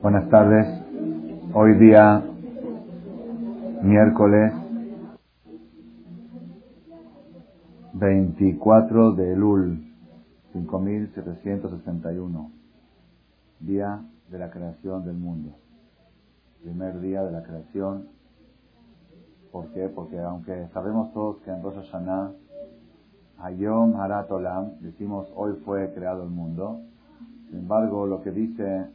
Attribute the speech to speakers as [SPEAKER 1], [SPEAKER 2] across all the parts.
[SPEAKER 1] Buenas tardes. Hoy día, miércoles 24 de Elul, 5761, día de la creación del mundo. Primer día de la creación. ¿Por qué? Porque aunque sabemos todos que en Rosh Hashanah, Hayom Harat Olam, decimos hoy fue creado el mundo, sin embargo lo que dice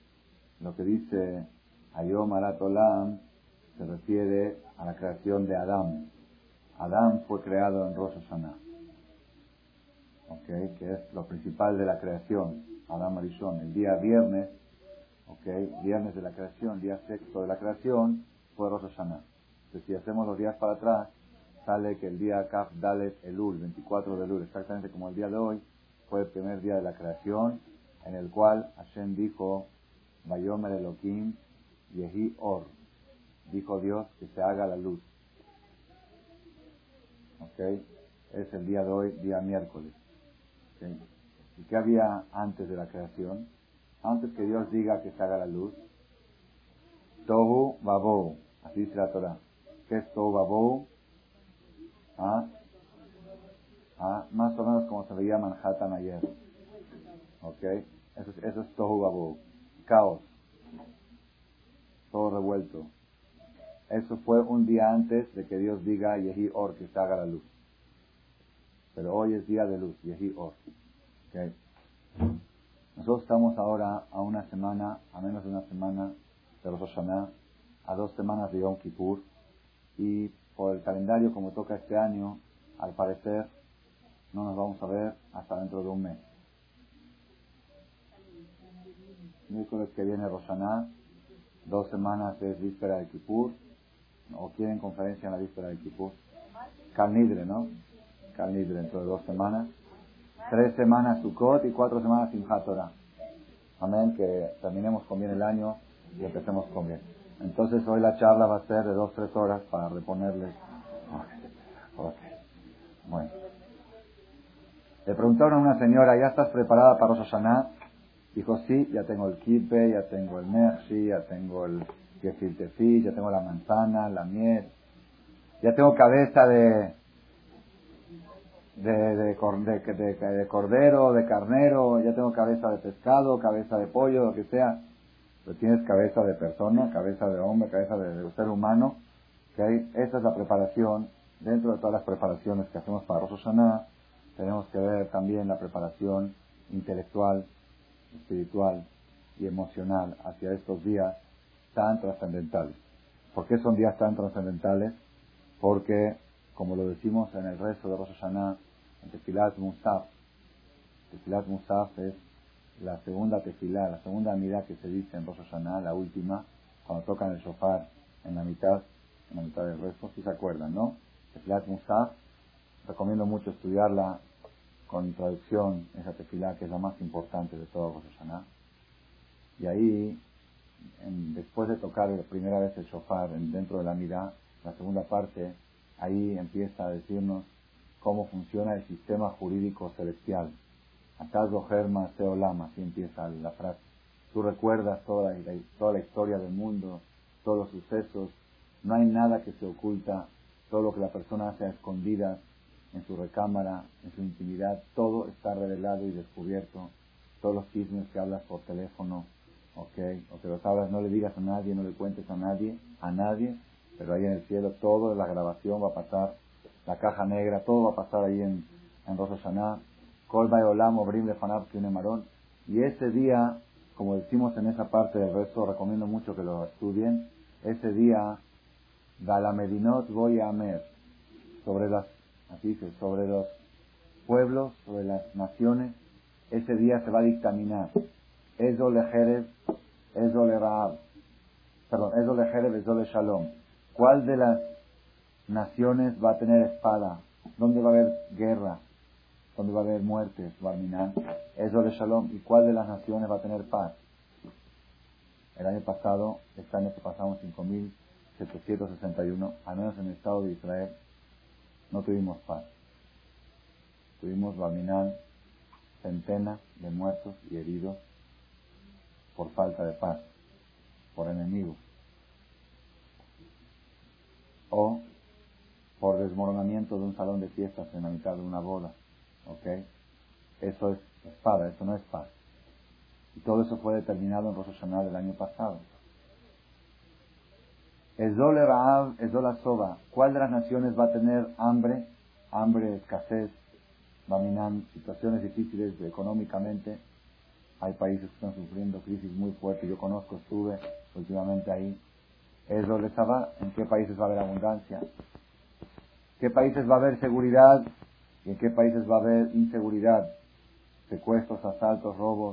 [SPEAKER 1] Hayom Harat Olam se refiere a la creación de Adán. Adán fue creado en Rosh Hashanah, que es lo principal de la creación. Adán Arishon, el día viernes, viernes de la creación, día sexto de la creación, fue Rosh Hashanah. Entonces, si hacemos los días para atrás, sale que el día Kaf Dalet Elul, 24 de Elul, exactamente como el día de hoy, fue el primer día de la creación, en el cual Hashem dijo, Vayomer Elohim Yehi Or, dijo Dios que se haga la luz. Es el día de hoy, día miércoles. ¿Y qué había antes de la creación? Antes que Dios diga que se haga la luz, Tohu Vabou, así dice la Torah. ¿Qué es Tohu Vabou? Más o menos como se veía Manhattan ayer. Eso es Tohu Vabou, caos, todo revuelto. Eso fue un día antes de que Dios diga Yehi Or, que se haga la luz. Pero hoy es día de luz, Yehi Or. Nosotros estamos ahora a una semana, a menos de una semana de Rosh Hashanah, a 2 semanas de Yom Kippur, y por el calendario como toca este año, al parecer no nos vamos a ver hasta dentro de un mes. Miércoles que viene Rosh Hashanah, 2 semanas es víspera de Kippur, o quieren conferencia en la víspera de Kippur. Calnidre, ¿no? Calnidre dentro de 2 semanas. 3 semanas Sukkot y 4 semanas Simchat Torah. Amén, que terminemos con bien el año y empecemos con bien. Entonces hoy la charla va a ser de 2-3 horas para reponerles. Bueno. Le preguntaron a una señora, ¿ya estás preparada para Rosh Hashanah? Dijo, sí, ya tengo el kipe, ya tengo el mershi, ya tengo el gefilte fish, ya tengo la manzana, la miel, ya tengo cabeza de cordero, de carnero, ya tengo cabeza de pescado, cabeza de pollo, lo que sea. Pero tienes cabeza de persona, cabeza de hombre, cabeza de ser humano. Esa es la preparación. Dentro de todas las preparaciones que hacemos para Rosh Hashanah, tenemos que ver también la preparación intelectual, espiritual y emocional hacia estos días tan trascendentales. ¿Por qué son días tan trascendentales? Porque, como lo decimos en el rezo de Rosh Hashanah, en Tefilat Musaf. Tefilat Musaf es la segunda tefilá, la segunda amidá que se dice en Rosh Hashanah, la última, cuando tocan el shofar en la mitad del rezo, si se acuerdan, ¿no? Tefilat Musaf, recomiendo mucho estudiarla con traducción, esa tefilá que es la más importante de todo Rosh Hashanah. Y ahí, después de tocar la primera vez el shofar dentro de la amidá, la segunda parte, ahí empieza a decirnos cómo funciona el sistema jurídico celestial. Ataz Doher Maaseh Olam, así empieza la frase. Tú recuerdas toda la historia del mundo, todos los sucesos, no hay nada que se oculta, todo lo que la persona hace a escondidas, en su recámara, en su intimidad, todo está revelado y descubierto. Todos los chismes que hablas por teléfono, o que los hablas, no le digas a nadie, no le cuentes a nadie, pero ahí en el cielo todo, la grabación va a pasar, la caja negra, todo va a pasar ahí en Rosh Hashanah. Kol Bayolam Obrim Lefanab Kine Marón. Y ese día, como decimos en esa parte del resto, recomiendo mucho que lo estudien, ese día, Galamedinot voy a Amer, sobre los pueblos, sobre las naciones, ese día se va a dictaminar. Ezo le Jerez, Ezo le Raab. Ezo le Jerez, Ezo le Shalom. ¿Cuál de las naciones va a tener espada? ¿Dónde va a haber guerra? ¿Dónde va a haber muertes? Barminan. Ezo le Shalom. ¿Y cuál de las naciones va a tener paz? El año pasado, este año que pasamos 5761, al menos en el Estado de Israel, no tuvimos paz. Tuvimos Barminan, centenas de muertos y heridos por falta de paz. por enemigos, o por desmoronamiento de un salón de fiestas en la mitad de una boda, ¿ok? Eso es espada, eso no es paz. Y todo eso fue determinado en Rosh Hashanah del año pasado. Ezol Raab, Ezol Soba. ¿Cuál de las naciones va a tener hambre? Hambre, escasez, Baminan, situaciones difíciles económicamente. Hay países que están sufriendo crisis muy fuertes. Yo conozco, estuve últimamente ahí. Ezol Saba. ¿En qué países va a haber abundancia? ¿Qué países va a haber seguridad? ¿Y en qué países va a haber inseguridad? Secuestros, asaltos, robos.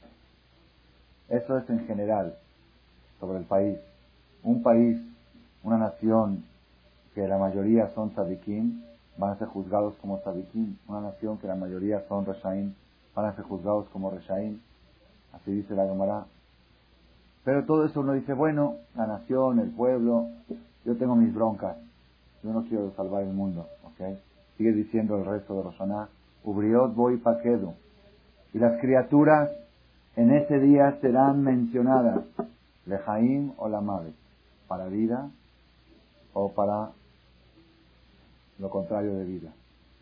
[SPEAKER 1] Eso es en general sobre el país. Un país, una nación que la mayoría son tzadikim, van a ser juzgados como tzadikim. Una nación que la mayoría son reshaim, van a ser juzgados como reshaim. Así dice la Gemara. Pero todo eso uno dice, bueno, la nación, el pueblo, yo tengo mis broncas. Yo no quiero salvar el mundo, ¿ok? Sigue diciendo el resto de Rosh Hashanah, Ubriot voy paquedo. Y las criaturas en ese día serán mencionadas, Lejaim o Lamavet, para vida o para lo contrario de vida.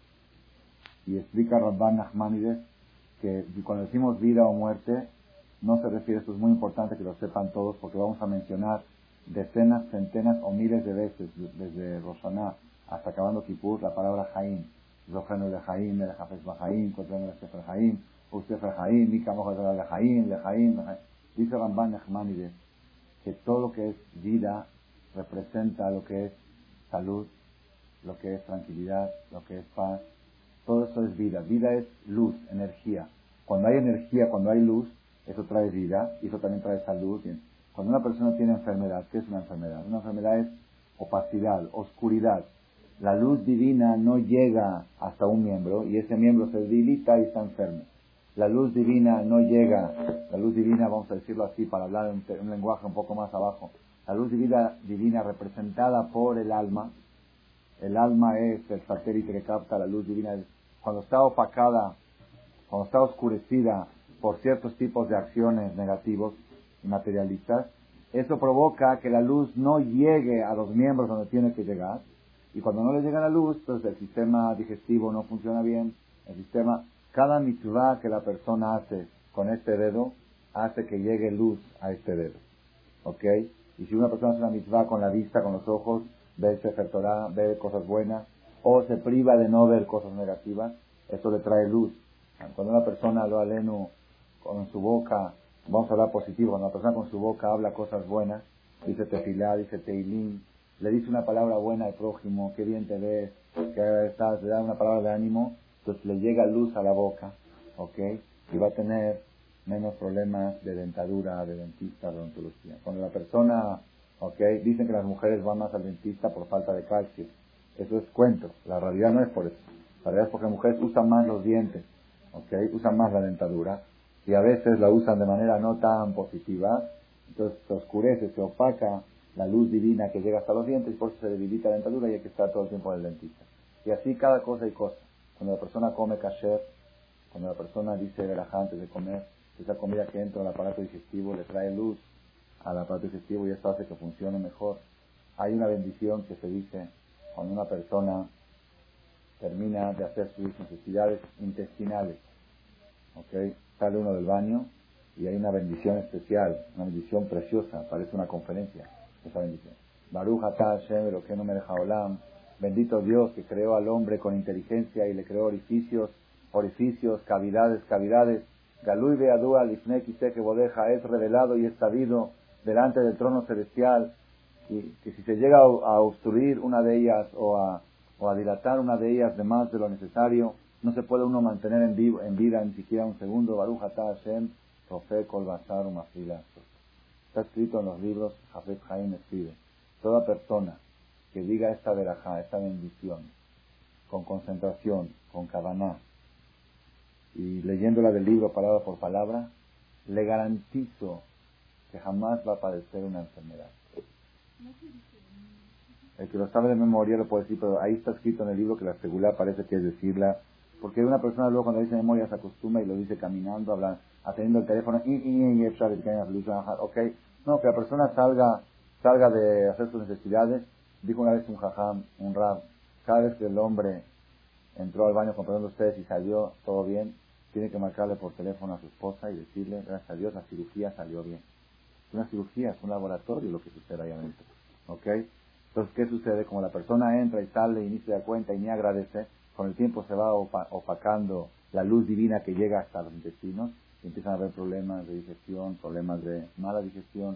[SPEAKER 1] Y explica Rabban Nachmanides que cuando decimos vida o muerte, no se refiere, esto es muy importante que lo sepan todos, porque vamos a mencionar decenas, centenas o miles de veces, desde Rosh Hashanah hasta acabando Kippur, la palabra Jaim. Zohenu Lejaim, Elejafes Bajaim, Kotrenu Lesefer Jaim, Usefer Jaim, Mikamoja Lejaim, Lejaim. Dice Rabban Nachmanides que todo lo que es vida representa lo que es salud, lo que es tranquilidad, lo que es paz. Todo eso es vida. Vida es luz, energía. Cuando hay energía, cuando hay luz, eso trae vida y eso también trae salud. Cuando una persona tiene enfermedad, ¿qué es una enfermedad? Una enfermedad es opacidad, oscuridad. La luz divina no llega hasta un miembro y ese miembro se debilita y está enfermo. La luz divina no llega, la luz divina, vamos a decirlo así para hablar en un lenguaje un poco más abajo, la luz divina representada por el alma es el satélite que capta la luz divina. Cuando está opacada, cuando está oscurecida por ciertos tipos de acciones negativos y materialistas, eso provoca que la luz no llegue a los miembros donde tiene que llegar, y cuando no le llega la luz, pues el sistema digestivo no funciona bien, cada mitzvah que la persona hace con este dedo, hace que llegue luz a este dedo, ¿ok? Y si una persona hace una mitzvah con la vista, con los ojos, ve el Sefer Torah, ve cosas buenas, o se priva de no ver cosas negativas, eso le trae luz. Cuando una persona lo aleno con su boca, vamos a hablar positivo, cuando una persona con su boca habla cosas buenas, dice tefilá, dice teilim, le dice una palabra buena al prójimo, qué bien te ves, que estás, le da una palabra de ánimo, entonces le llega luz a la boca, ¿ok? Y va a tener menos problemas de dentadura, de dentista, de odontología. Cuando la persona, ¿ok? Dicen que las mujeres van más al dentista por falta de calcio. Eso es cuento, la realidad no es por eso. La realidad es porque las mujeres usan más los dientes, ¿ok? Usan más la dentadura y a veces la usan de manera no tan positiva, entonces se oscurece, se opaca la luz divina que llega hasta los dientes y por eso se debilita la dentadura y hay que estar todo el tiempo en el dentista. Y así cada cosa y cosa. Cuando la persona come kasher, cuando la persona dice verajá antes de comer, esa comida que entra al aparato digestivo le trae luz al aparato digestivo y eso hace que funcione mejor. Hay una bendición que se dice cuando una persona termina de hacer sus necesidades intestinales, ¿ok? Sale uno del baño y hay una bendición especial, una bendición preciosa, parece una conferencia, esa bendición. Baruch atah Hashem Elokeinu melech haolam, bendito Dios que creó al hombre con inteligencia y le creó orificios, cavidades. Galui beadua lifnei kiseh bodeja, es revelado y es sabido delante del trono celestial, y que si se llega a obstruir una de ellas o a dilatar una de ellas de más de lo necesario, no se puede uno mantener en vida ni siquiera un segundo. Baruch atah Hashem Rofé kol basar umafila. Está escrito en los libros, Hafez Haim escribe, toda persona que diga esta verajá, esta bendición, con concentración, con kavaná, y leyéndola del libro palabra por palabra, le garantizo que jamás va a padecer una enfermedad. El que lo sabe de memoria lo puede decir, pero ahí está escrito en el libro que la segula parece que es decirla, porque una persona luego cuando dice memoria se acostumbra y lo dice caminando, atendiendo el teléfono, ok. No, que la persona salga de hacer sus necesidades. Dijo una vez un jajam, un rab, cada vez que el hombre entró al baño comprando ustedes y salió todo bien, tiene que marcarle por teléfono a su esposa y decirle, gracias a Dios, la cirugía salió bien. Es una cirugía, es un laboratorio lo que sucede ahí adentro. ¿Ok? Entonces, ¿qué sucede? Como la persona entra y sale y ni se da cuenta y ni agradece, con el tiempo se va opacando la luz divina que llega hasta los intestinos y empiezan a haber problemas de digestión, problemas de mala digestión.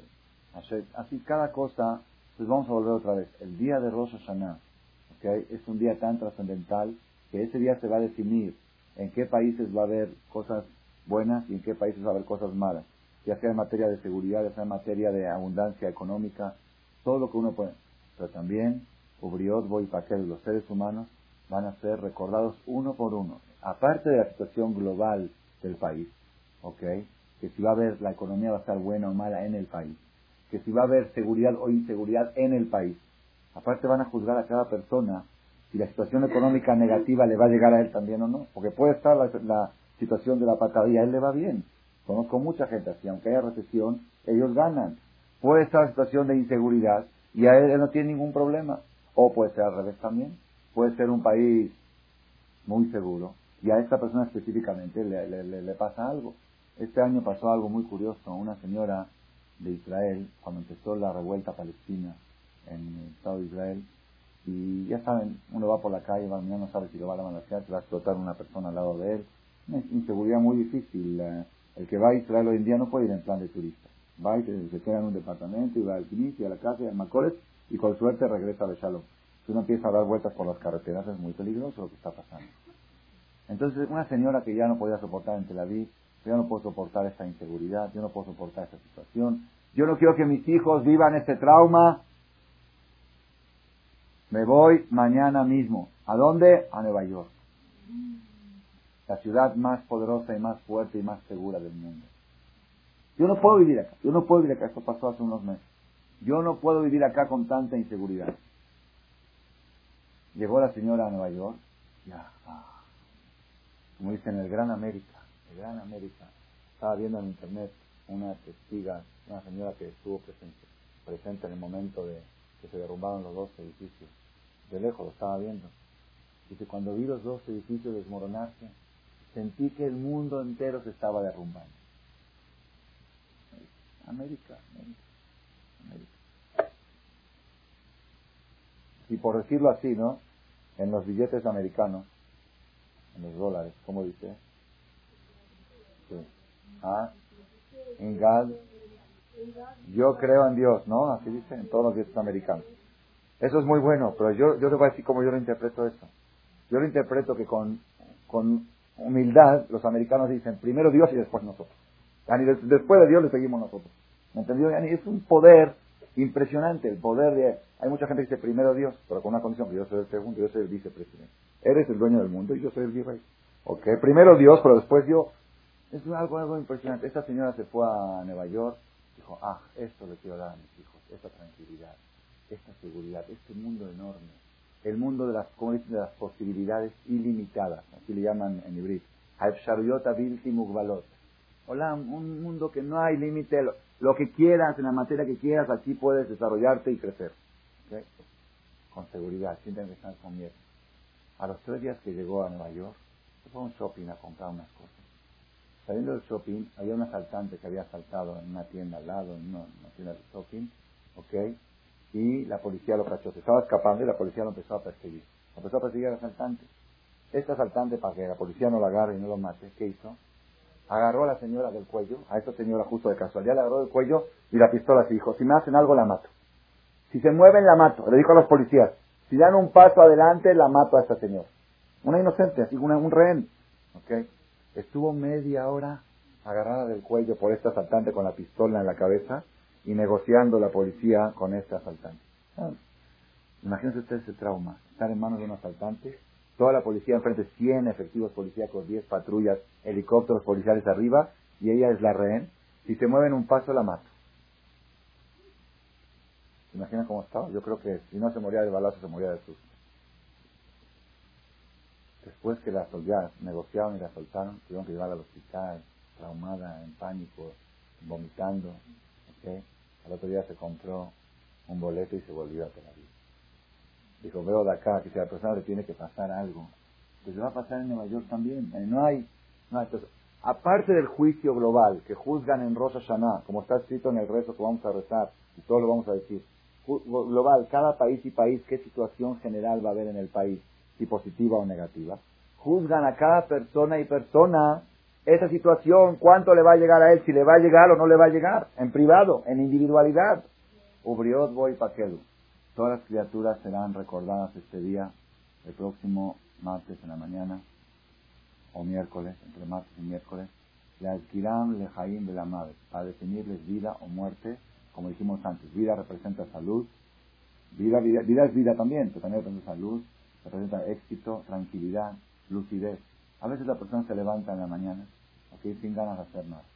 [SPEAKER 1] Así cada cosa. Pues vamos a volver otra vez. El día de Rosh Hashanah, ¿okay? Es un día tan trascendental que ese día se va a definir en qué países va a haber cosas buenas y en qué países va a haber cosas malas. Ya sea en materia de seguridad, ya sea en materia de abundancia económica, todo lo que uno puede. Pero también, Ubriot, Boipaquel, los seres humanos van a ser recordados uno por uno. Aparte de la situación global del país, ¿ok? Que si va a haber, la economía va a estar buena o mala en el país. Que si va a haber seguridad o inseguridad en el país. Aparte van a juzgar a cada persona si la situación económica negativa le va a llegar a él también o no. Porque puede estar la situación de la patadilla, a él le va bien. Conozco mucha gente así, aunque haya recesión, ellos ganan. Puede estar la situación de inseguridad y a él no tiene ningún problema. O puede ser al revés también. Puede ser un país muy seguro y a esta persona específicamente le pasa algo. Este año pasó algo muy curioso. Una señora de Israel, cuando empezó la revuelta palestina en el Estado de Israel, y ya saben, uno va por la calle, mañana no sabe si lo va a balacear, se va a explotar una persona al lado de él. Una inseguridad muy difícil. El que va a Israel hoy en día no puede ir en plan de turista. Va y se queda en un departamento y va al Knis y a la casa y al Macoret y con suerte regresa a Shalom. Si uno empieza a dar vueltas por las carreteras es muy peligroso lo que está pasando. Entonces una señora que ya no podía soportar en Tel Aviv, yo no puedo soportar esta inseguridad, yo no puedo soportar esta situación, yo no quiero que mis hijos vivan este trauma, me voy mañana mismo. ¿A dónde? A Nueva York. La ciudad más poderosa y más fuerte y más segura del mundo. Yo no puedo vivir acá, esto pasó hace unos meses. Yo no puedo vivir acá con tanta inseguridad. Llegó la señora a Nueva York, ya, como dicen, el Gran América. Estaba viendo en internet una testiga, una señora que estuvo presente en el momento de que se derrumbaron los dos edificios. De lejos lo estaba viendo. Dice, cuando vi los dos edificios desmoronarse, sentí que el mundo entero se estaba derrumbando. América. Y por decirlo así, ¿no? En los billetes americanos, en los dólares, ¿cómo dice? Sí. En God, yo creo en Dios, ¿no? Así dice en todos los billetes americanos. Eso es muy bueno, pero yo te voy a decir cómo yo lo interpreto eso. Yo lo interpreto que con humildad los americanos dicen primero Dios y después nosotros. Después de Dios le seguimos nosotros. ¿Me entendió? Es un poder impresionante, el poder de... Hay mucha gente que dice primero Dios, pero con una condición, que yo soy el segundo, yo soy el vicepresidente. Eres el dueño del mundo y yo soy el virrey. Ok, primero Dios, pero después yo... Es algo impresionante. Esta señora se fue a Nueva York, dijo, esto le quiero dar a mis hijos, esta tranquilidad, esta seguridad, este mundo enorme, el mundo de las, como dicen, de las posibilidades ilimitadas, así le llaman en hebreo, Haefsharuyot Bilti Mugbalot. Hola, un mundo que no hay límite, lo que quieras, en la materia que quieras, aquí puedes desarrollarte y crecer. ¿Okay? Con seguridad, sin tener que estar con miedo. A los 3 días que llegó a Nueva York, se fue a un shopping a comprar unas cosas. Saliendo del shopping, había un asaltante que había asaltado en una tienda al lado, en una tienda de shopping, ¿ok? Y la policía lo cachó. Se estaba escapando y la policía lo empezó a perseguir. Empezó a perseguir al asaltante. Este asaltante, para que la policía no lo agarre y no lo mate, ¿qué hizo? Agarró a la señora del cuello, a esta señora justo de casualidad, la agarró del cuello y la pistola se dijo, si me hacen algo la mato. Si se mueven la mato, le dijo a los policías. Si dan un paso adelante, la mato a esta señora. Una inocente, así un rehén. ¿Ok? Estuvo media hora agarrada del cuello por este asaltante con la pistola en la cabeza y negociando la policía con este asaltante. Imagínense ustedes ese trauma, estar en manos de un asaltante, toda la policía enfrente, 100 efectivos policíacos, 10 patrullas, helicópteros policiales arriba, y ella es la rehén. Si se mueven un paso, la mato. ¿Se imaginan cómo estaba? Yo creo que si no se moría de balazo, se moría de susto. Después que ya negociaron y la soltaron, tuvieron que llevarla al hospital, traumada, en pánico, vomitando. ¿Okay? Al otro día se compró un boleto y se volvió a Tel Aviv. Dijo, veo de acá que si a la persona le tiene que pasar algo, pues le va a pasar en Nueva York también. No hay. Entonces, aparte del juicio global que juzgan en Rosh Hashanah, como está escrito en el rezo que vamos a rezar, y todo lo vamos a decir, global, cada país y país, qué situación general va a haber en el país, si positiva o negativa, juzgan a cada persona y persona esa situación, cuánto le va a llegar a él, si le va a llegar o no le va a llegar, en privado, en individualidad. Ubriot voy paquedu. Todas las criaturas serán recordadas este día, el próximo martes en la mañana, o miércoles, entre martes y miércoles, la Kiram Lejaim de la madre, para definirles vida o muerte, como dijimos antes. Vida representa salud, vida es vida también, pero también representa salud, representa éxito, tranquilidad, lucidez. A veces la persona se levanta en la mañana, ¿okay?, sin ganas de hacer nada.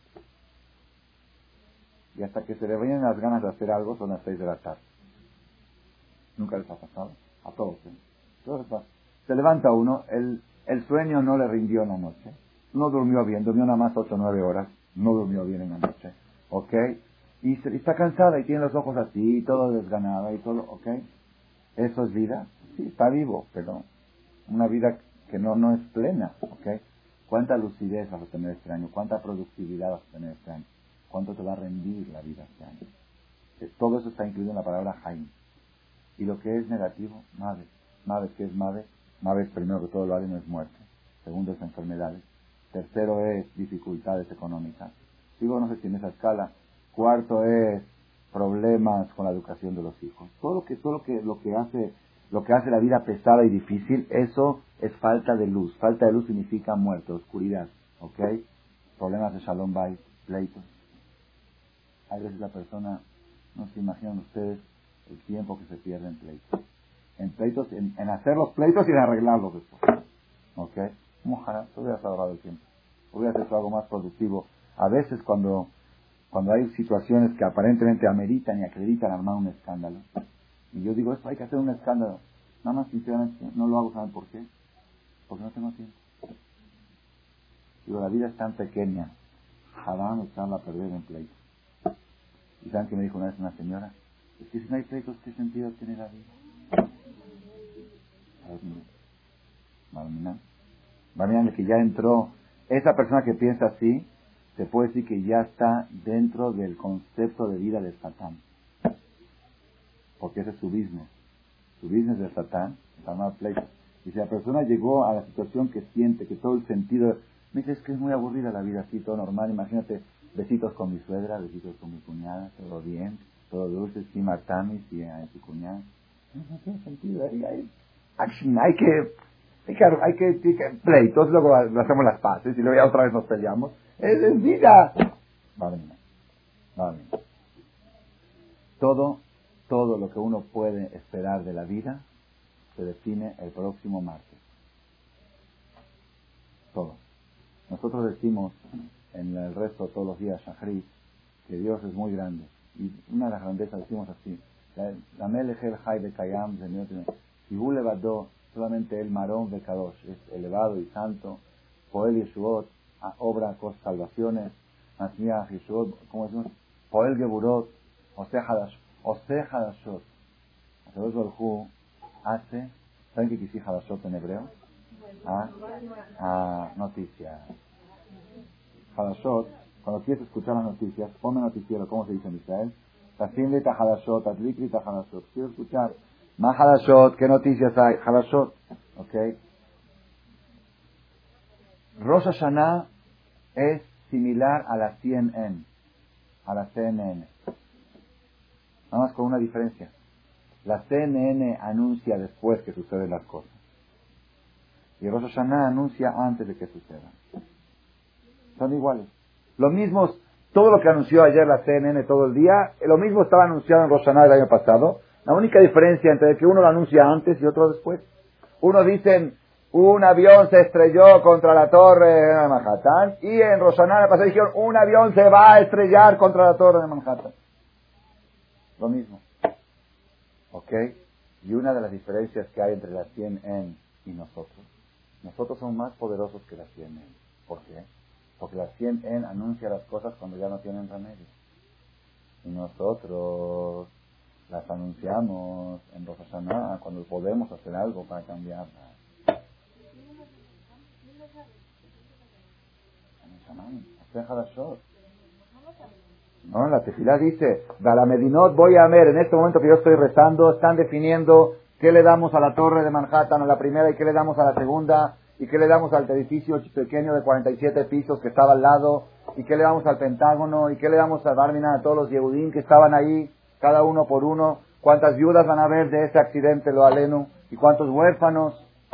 [SPEAKER 1] Y hasta que se le vayan las ganas de hacer algo, son las 6 de la tarde. ¿Nunca les ha pasado? A todos, ¿eh? Todos les pasa. Se levanta uno, el sueño no le rindió en la noche, no durmió bien, durmió nada más 8 o 9 horas, no durmió bien en la noche, ¿ok? Y está cansada y tiene los ojos así, y todo desganada y todo, ¿ok? ¿Eso es vida? Sí, está vivo, pero una vida que no es plena, ¿ok? ¿Cuánta lucidez vas a tener este año? ¿Cuánta productividad vas a tener este año? ¿Cuánto te va a rendir la vida este año? Todo eso está incluido en la palabra Jaim. Y lo que es negativo, Mavet. Mavet, ¿qué es Mavet? Mavet, primero que todo, lo no es muerte. Segundo es enfermedades. Tercero es dificultades económicas. Digo, no sé si en esa escala. Cuarto es problemas con la educación de los hijos. Todo lo que hace la vida pesada y difícil, eso es falta de luz. Falta de luz significa muerte, oscuridad, ¿ok? Problemas de Shalom Bayit, pleitos. A veces la persona, no se imaginan ustedes el tiempo que se pierde en pleitos. En pleitos, en hacer los pleitos y en arreglarlos después. ¿Ok? Ojalá, tú hubieras ahorrado el tiempo. Hubieras hecho algo más productivo. A veces cuando hay situaciones que aparentemente ameritan y acreditan armar un escándalo. Y yo digo, esto hay que hacer un escándalo. Nada más sinceramente no lo hago, ¿saben por qué? Porque no tengo tiempo. Digo, la vida es tan pequeña. Haram echarla a perder en pleitos. ¿Y saben qué me dijo una vez una señora? Es que si no hay pleitos, ¿qué sentido tiene la vida? Marminan, que ya entró, esa persona que piensa así, se puede decir que ya está dentro del concepto de vida de Satán. Porque ese es su business. Su business de Satán es armar pleitos. Y si la persona llegó a la situación que siente, que todo el sentido, me dice, es que es muy aburrida la vida así, todo normal, imagínate, besitos con mi suegra, besitos con mi cuñada, todo bien, todo dulce, sí, Martami, sí, a su cuñada. No tiene sentido, hay que pleitos, luego hacemos las paces y luego ya otra vez nos peleamos. Es vida. Vale. Todo lo que uno puede esperar de la vida se define el próximo martes. Todo. Nosotros decimos en el resto todos los días, Shachrit, que Dios es muy grande. Y una de las grandezas decimos así, la Melech el Hay de Kayam, si Hu levadó, solamente el Marón de Kadosh, es elevado y santo, Poel Yeshuot, obra cosas, salvaciones, Masmiach Yeshuot, ¿cómo decimos? Poel Geburot, Oseh Hadashot. Akadosh Baruj Hu hace, ¿saben qué quiere Hadashot en hebreo? Noticias. Hadashot, cuando quieres escuchar las noticias, ponme noticiero, ¿cómo se dice en Israel? Tasimli ta Hadashot, Adlikri ta Hadashot. Quiero escuchar más Hadashot, ¿qué noticias hay? Hadashot, ¿ok? Rosh Hashanah es similar a la CNN, a la CNN. Nada más con una diferencia. La CNN anuncia después que suceden las cosas. Y Rosh Hashanah anuncia antes de que sucedan. Son iguales. Lo mismo, todo lo que anunció ayer la CNN todo el día, lo mismo estaba anunciado en Rosh Hashanah el año pasado. La única diferencia entre que uno lo anuncia antes y otro después. Uno dicen, un avión se estrelló contra la torre de Manhattan, y en Rosh Hashanah el pasado dijeron, un avión se va a estrellar contra la torre de Manhattan. Lo mismo. ¿Ok? Y una de las diferencias que hay entre la CNN y nosotros somos más poderosos que la CNN. ¿Por qué? Porque la CNN anuncia las cosas cuando ya no tienen remedio. Y nosotros las anunciamos en Rosh Hashanah cuando podemos hacer algo para cambiarlas. No, la tefilá dice, Balamedinot voy a ver, en este momento que yo estoy rezando, están definiendo qué le damos a la torre de Manhattan, a la primera, y qué le damos a la segunda, y qué le damos al edificio pequeño de 47 pisos que estaba al lado, y qué le damos al Pentágono, y qué le damos a Barminan, a todos los Yehudim que estaban ahí, cada uno por uno, cuántas viudas van a haber de ese accidente, lo aleno, y cuántos huérfanos.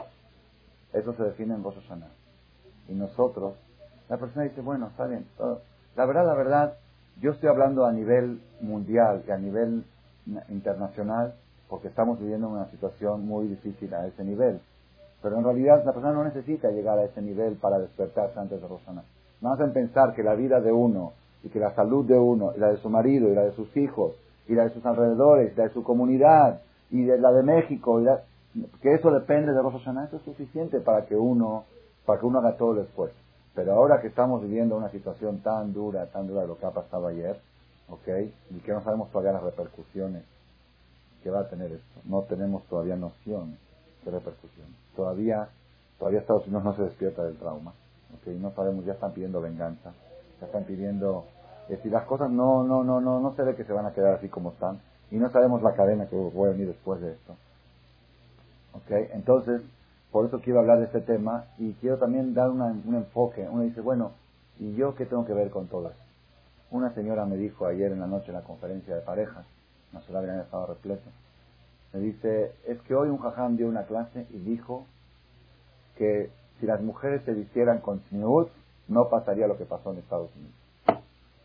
[SPEAKER 1] Eso se define en Rosh Hashanah. Y nosotros, la persona dice, bueno, está bien, todo. La verdad, yo estoy hablando a nivel mundial y a nivel internacional, porque estamos viviendo una situación muy difícil a ese nivel. Pero en realidad la persona no necesita llegar a ese nivel para despertarse antes de Rosh Hashanah. No hacen pensar que la vida de uno, y que la salud de uno, y la de su marido, y la de sus hijos, y la de sus alrededores, y la de su comunidad, y de la de México, que eso depende de Rosh Hashanah, eso es suficiente para que uno haga todo el esfuerzo. Pero ahora que estamos viviendo una situación tan dura de lo que ha pasado ayer, ¿ok? Y que no sabemos todavía las repercusiones que va a tener esto. No tenemos todavía noción de repercusiones. Todavía Estados Unidos no se despierta del trauma, ¿ok? No sabemos, ya están pidiendo venganza, ya están pidiendo, si las cosas no se ve que se van a quedar así como están, y no sabemos la cadena que voy a venir después de esto, ¿ok? Entonces, por eso quiero hablar de este tema y quiero también dar un enfoque. Uno dice, bueno, ¿y yo qué tengo que ver con todo esto? Una señora me dijo ayer en la noche en la conferencia de parejas, una sola había estado repleto, me dice, es que hoy un jajam dio una clase y dijo que si las mujeres se vistieran con tzniut, no pasaría lo que pasó en Estados Unidos.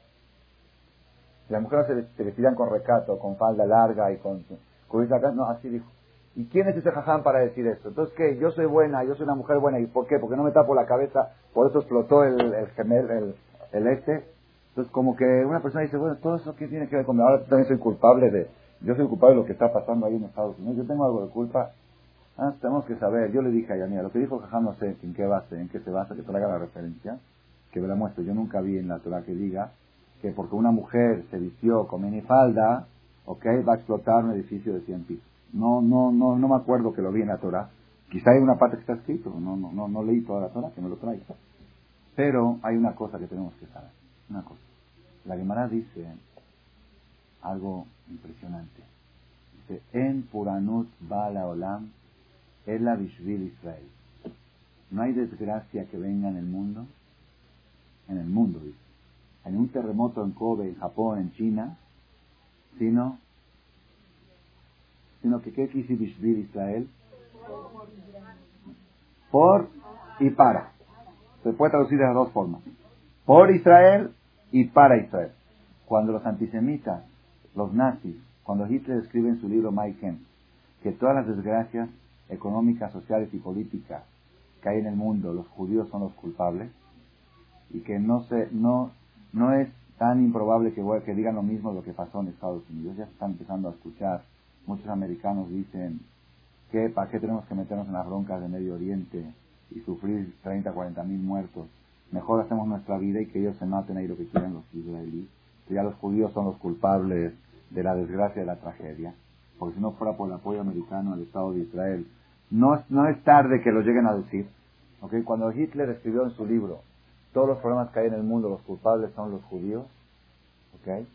[SPEAKER 1] Si las mujeres se vistieran con recato, con falda larga y con cubierta, no, así dijo. ¿Y quién es ese jajam para decir esto? Entonces, ¿qué? Yo soy buena, yo soy una mujer buena. ¿Y por qué? Porque no me tapo la cabeza, por eso explotó el gemel, el este. Entonces, como que una persona dice, bueno, todo eso, ¿qué tiene que ver conmigo? Ahora también soy culpable yo soy culpable de lo que está pasando ahí en Estados Unidos. Yo tengo algo de culpa. Tenemos que saber. Yo le dije a Yanira, lo que dijo el jajam no sé en qué se basa, que traiga la referencia, que me la muestre. Yo nunca vi en la Torah que diga que porque una mujer se vistió con minifalda, ok, va a explotar un edificio de 100 pisos. No me acuerdo que lo vi en la Torah. Quizá hay una parte que está escrito, no leí toda la Torah, que me lo traiga. Pero hay una cosa que tenemos que saber, una cosa. La Gemara dice algo impresionante. Dice, En Puranut Bala Olam Ela Bishvil Israel. No hay desgracia que venga en el mundo, dice. En un terremoto en Kobe, en Japón, en China, sino que ¿qué quiere decir Bishvil Israel? Por y para. Se puede traducir de las dos formas. Por Israel y para Israel. Cuando los antisemitas, los nazis, cuando Hitler escribe en su libro Mein Kampf, que todas las desgracias económicas, sociales y políticas que hay en el mundo, los judíos son los culpables, y que no es tan improbable que digan lo mismo de lo que pasó en Estados Unidos. Ya se están empezando a escuchar. Muchos americanos dicen que ¿para qué tenemos que meternos en las broncas de Medio Oriente y sufrir 30, 40 mil muertos? Mejor hacemos nuestra vida y que ellos se maten ahí lo que quieran los israelíes. Que ya los judíos son los culpables de la desgracia, de la tragedia. Porque si no fuera por el apoyo americano al Estado de Israel, no es tarde que lo lleguen a decir. ¿Okay? Cuando Hitler escribió en su libro, todos los problemas que hay en el mundo, los culpables son los judíos. ¿Okay?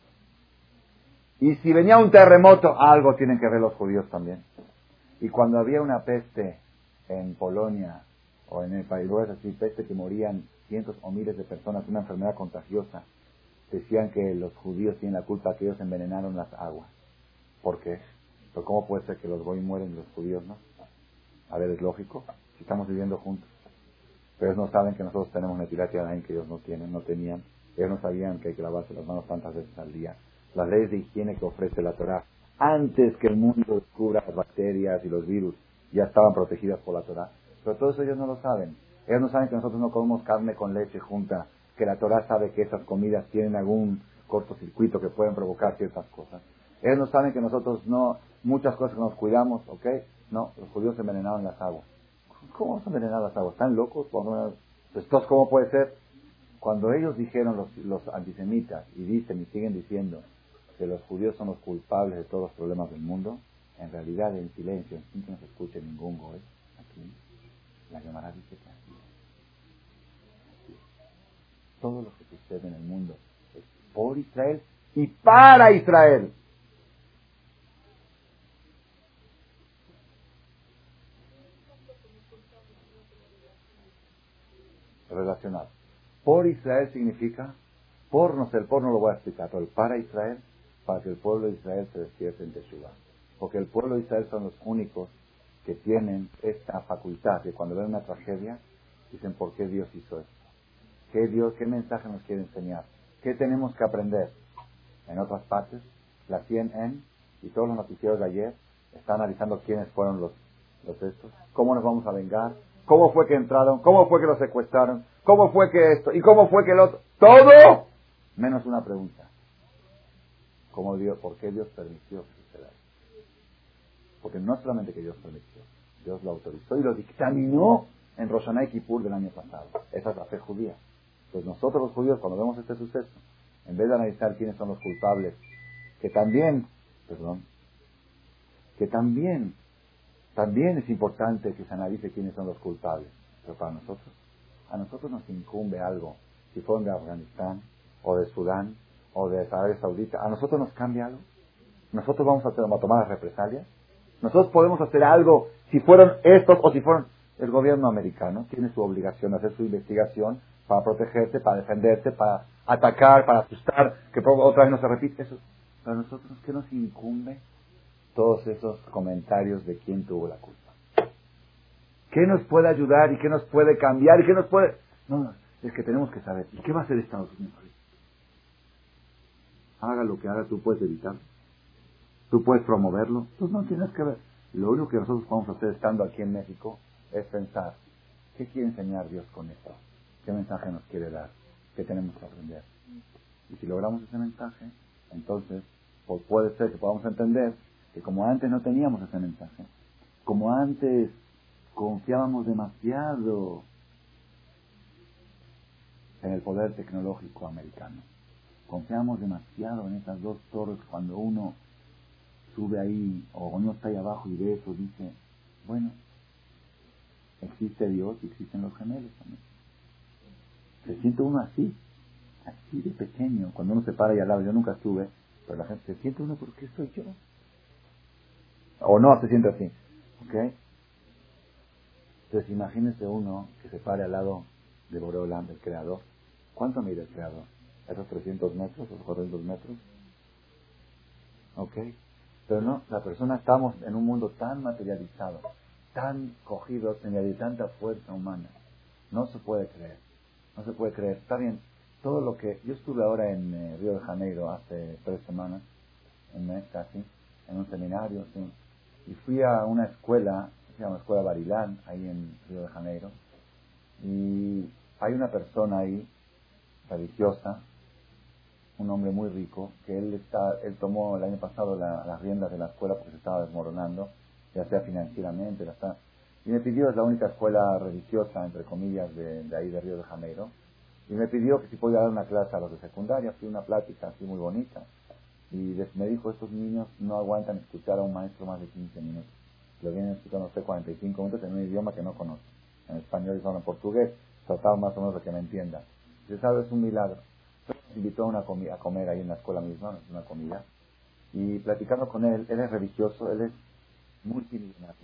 [SPEAKER 1] Y si venía un terremoto, algo tienen que ver los judíos también. Y cuando había una peste en Polonia o en el país, así, peste que morían cientos o miles de personas, una enfermedad contagiosa, decían que los judíos tienen la culpa, que ellos envenenaron las aguas. ¿Por qué? ¿Pero cómo puede ser que los goy mueren y los judíos no? A ver, es lógico, si estamos viviendo juntos. Pero ellos no saben que nosotros tenemos netilat yadayim que ellos no tenían. Ellos no sabían que hay que lavarse las manos tantas veces al día. Las leyes de higiene que ofrece la Torah, antes que el mundo descubra las bacterias y los virus, ya estaban protegidas por la Torah. Pero todo eso ellos no lo saben. Ellos no saben que nosotros no comemos carne con leche junta, que la Torah sabe que esas comidas tienen algún cortocircuito que pueden provocar ciertas cosas. Ellos no saben que nosotros muchas cosas que nos cuidamos, ¿ok? No, los judíos envenenaban las aguas. ¿Cómo vamos a envenenar las aguas? ¿Están locos? Entonces, ¿cómo puede ser? Cuando ellos dijeron, los antisemitas, y dicen y siguen diciendo que los judíos son los culpables de todos los problemas del mundo, en realidad en silencio, sin que no se escuche ningún goy, aquí, la Gemara dice que así es. Todo lo que sucede en el mundo es por Israel y para Israel. Relacionado. Por Israel significa, por no sé, el por no lo voy a explicar, pero el para Israel, para que el pueblo de Israel se despierte en Teshuvah. Porque el pueblo de Israel son los únicos que tienen esta facultad de cuando ven una tragedia, dicen ¿por qué Dios hizo esto? ¿Qué mensaje nos quiere enseñar? ¿Qué tenemos que aprender? En otras partes, la CNN y todos los noticieros de ayer están analizando quiénes fueron los estos, cómo nos vamos a vengar, cómo fue que entraron, cómo fue que los secuestraron, cómo fue que esto, y cómo fue que el otro, todo menos una pregunta. ¿Por qué Dios permitió que suceda eso? Porque no solamente que Dios permitió, Dios lo autorizó y lo dictaminó en Rosh Hashanah y Kippur del año pasado. Esa es la fe judía. Pues nosotros los judíos, cuando vemos este suceso, en vez de analizar quiénes son los culpables, que también es importante que se analice quiénes son los culpables. Pero para nosotros, a nosotros nos incumbe algo. Si fueron de Afganistán, o de Sudán, o de Arabia Saudita, ¿a nosotros nos cambia algo? ¿Nosotros vamos a tomar las represalias? ¿Nosotros podemos hacer algo si fueron estos o si fueron... El gobierno americano tiene su obligación de hacer su investigación para protegerse, para defenderse, para atacar, para asustar, que otra vez no se repite. Eso, para nosotros, ¿qué nos incumbe todos esos comentarios de quién tuvo la culpa? ¿Qué nos puede ayudar y qué nos puede cambiar y qué nos puede...? No, es que tenemos que saber. ¿Y qué va a hacer Estados Unidos? Haga lo que haga, tú puedes evitarlo. Tú puedes promoverlo. Tú no tienes que ver. Lo único que nosotros podemos hacer estando aquí en México es pensar, ¿qué quiere enseñar Dios con esto? ¿Qué mensaje nos quiere dar? ¿Qué tenemos que aprender? Y si logramos ese mensaje, entonces pues puede ser que podamos entender que como antes no teníamos ese mensaje, como antes confiábamos demasiado en el poder tecnológico americano, confiábamos demasiado en esas dos torres, cuando uno sube ahí o uno está ahí abajo y ve eso, dice, bueno, existe Dios y existen los gemelos también. Se siente uno así de pequeño, cuando uno se para ahí al lado. Yo nunca estuve, pero la gente se siente uno, ¿por qué soy yo? O no, se siente así, ¿ok? Entonces imagínese uno que se pare al lado de Boreolam, el Creador. ¿Cuánto mide el Creador? ¿Esos 300 metros, esos 400 metros? ¿Ok? Pero no, la persona, estamos en un mundo tan materializado, tan cogidos de tanta fuerza humana. No se puede creer. No se puede creer. Está bien, todo lo que... Yo estuve ahora en Río de Janeiro hace 3 semanas, un mes casi, en un seminario, sí. Y fui a una escuela, se llama Escuela Barilán, ahí en Río de Janeiro. Y hay una persona ahí, religiosa, un hombre muy rico, que él tomó el año pasado las riendas de la escuela porque se estaba desmoronando, ya sea financieramente, y me pidió, es la única escuela religiosa, entre comillas, de ahí de Río de Janeiro, y me pidió que si podía dar una clase a los de secundaria. Fui una plática así muy bonita, y me dijo, estos niños no aguantan escuchar a un maestro más de 15 minutos, lo vienen escuchando, no sé, 45 minutos en un idioma que no conocen, en español y solo en portugués, trataba más o menos de que me entienda. Y sabe, es un milagro. Me invitó a comer ahí en la escuela misma, una comida, y platicando con él es religioso, él es multimillonario,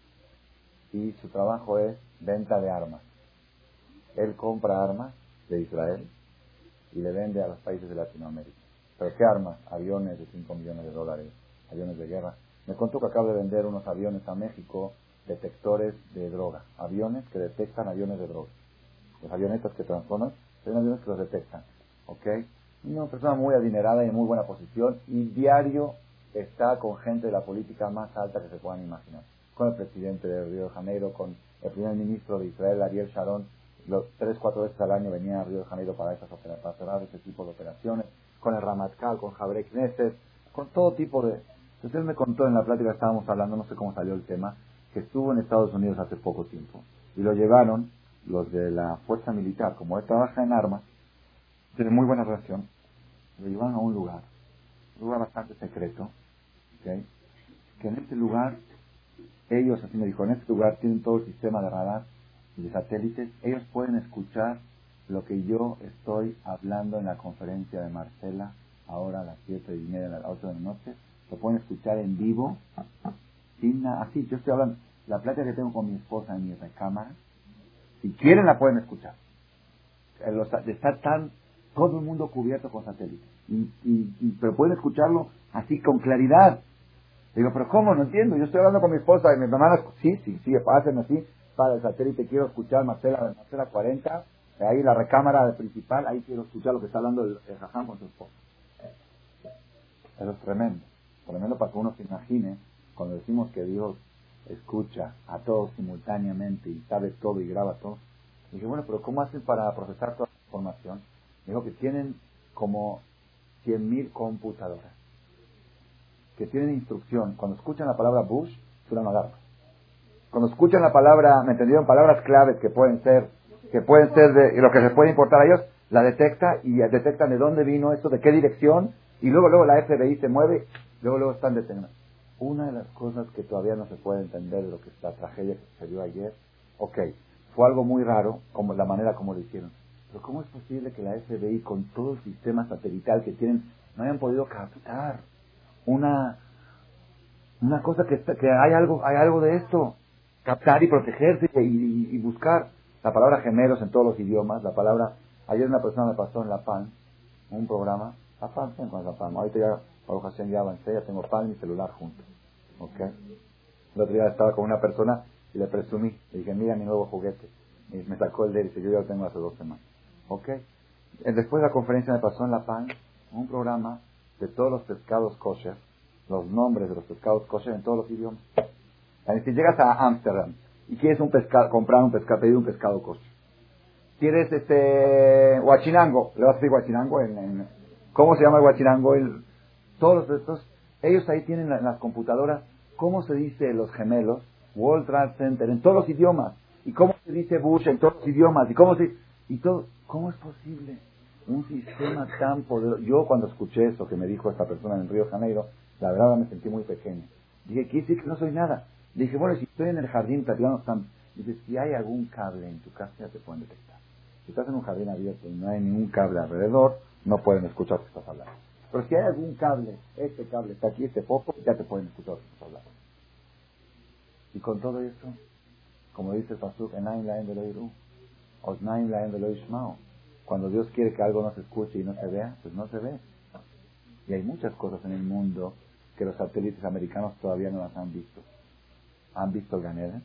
[SPEAKER 1] y su trabajo es venta de armas. Él compra armas de Israel y le vende a los países de Latinoamérica. ¿Pero qué armas? Aviones de $5 millones, aviones de guerra. Me contó que acaba de vender unos aviones a México, detectores de droga, aviones que detectan aviones de droga. Los avionetas que transforman, son aviones que los detectan. ¿Ok? Una persona muy adinerada y en muy buena posición, y diario está con gente de la política más alta que se puedan imaginar. Con el presidente de Río de Janeiro, con el primer ministro de Israel, Ariel Sharon, 3-4 veces al año venía a Río de Janeiro para cerrar ese tipo de operaciones, con el Ramatkal, con Jabré Knesset, con todo tipo de... Entonces él me contó en la plática que estábamos hablando, no sé cómo salió el tema, que estuvo en Estados Unidos hace poco tiempo, y lo llevaron los de la fuerza militar, como él trabaja en armas, tienen muy buena relación. Lo llevaron a un lugar bastante secreto, ¿okay? Que en este lugar, ellos, así me dijo, en este lugar tienen todo el sistema de radar y de satélites. Ellos pueden escuchar lo que yo estoy hablando en la conferencia de Marcela, ahora a las 7:30, a las 8 de la noche. Lo pueden escuchar en vivo, así, yo estoy hablando, la plática que tengo con mi esposa en mi recámara, si quieren la pueden escuchar. Está todo el mundo cubierto con satélites. Pero pueden escucharlo así con claridad. Digo, pero ¿cómo? No entiendo. Yo estoy hablando con mi esposa y mi hermana, sí, pasen así, para el satélite quiero escuchar Marcela 40, ahí la recámara principal, ahí quiero escuchar lo que está hablando el jajam con su esposa. Eso es tremendo. Tremendo para que uno se imagine, cuando decimos que Dios escucha a todos simultáneamente y sabe todo y graba todo. Dije, bueno, pero ¿cómo hacen para procesar toda la información? Dijo que tienen como 100,000 computadoras que tienen instrucción. Cuando escuchan la palabra Bush, suena una alarma. Cuando escuchan la palabra, ¿me entendieron? Palabras claves que pueden ser de lo que les puede importar a ellos, la detecta y detectan de dónde vino esto, de qué dirección, y luego la FBI se mueve, luego están detenidos. Una de las cosas que todavía no se puede entender de lo que es la tragedia que sucedió ayer, fue algo muy raro, como la manera como lo hicieron. Pero ¿cómo es posible que la FBI, con todo el sistema satelital que tienen, no hayan podido captar una cosa que hay algo de esto? Captar y protegerse y buscar la palabra gemelos en todos los idiomas, ayer una persona me pasó en La PAN, un programa, La PAN, con La PAN, ahorita ya, por ocasión ya avancé, ya tengo PAN y mi celular juntos, El otro día estaba con una persona y le presumí, le dije, mira mi nuevo juguete, y me sacó el de él y dice, yo ya lo tengo hace 2 semanas, Después de la conferencia me pasó en La PAN, un programa de todos los pescados kosher, los nombres de los pescados kosher en todos los idiomas. Si llegas a Ámsterdam y quieres pedir un pescado kosher, quieres huachinango, le vas a decir huachinango ¿cómo se llama el huachinango? Todos estos, ellos ahí tienen en las computadoras cómo se dice los gemelos, World Trade Center en todos los idiomas, y cómo se dice Bush en todos los idiomas, ¿cómo es posible un sistema tan poderoso? Yo cuando escuché eso que me dijo esta persona en Río de Janeiro, la verdad me sentí muy pequeño. Dije, ¿qué dice que no soy nada? Dije, bueno, si estoy en el jardín platicando, dice, si hay algún cable en tu casa ya te pueden detectar. Si estás en un jardín abierto y no hay ningún cable alrededor, no pueden escuchar lo que estás hablando. Pero si hay algún cable, este cable está aquí, este foco, ya te pueden escuchar lo que estás hablando. Y con todo eso, como dice el pasuk, cuando Dios quiere que algo no se escuche y no se vea, pues no se ve. Y hay muchas cosas en el mundo que los satélites americanos todavía no las han visto. ¿Han visto el Gan Eden?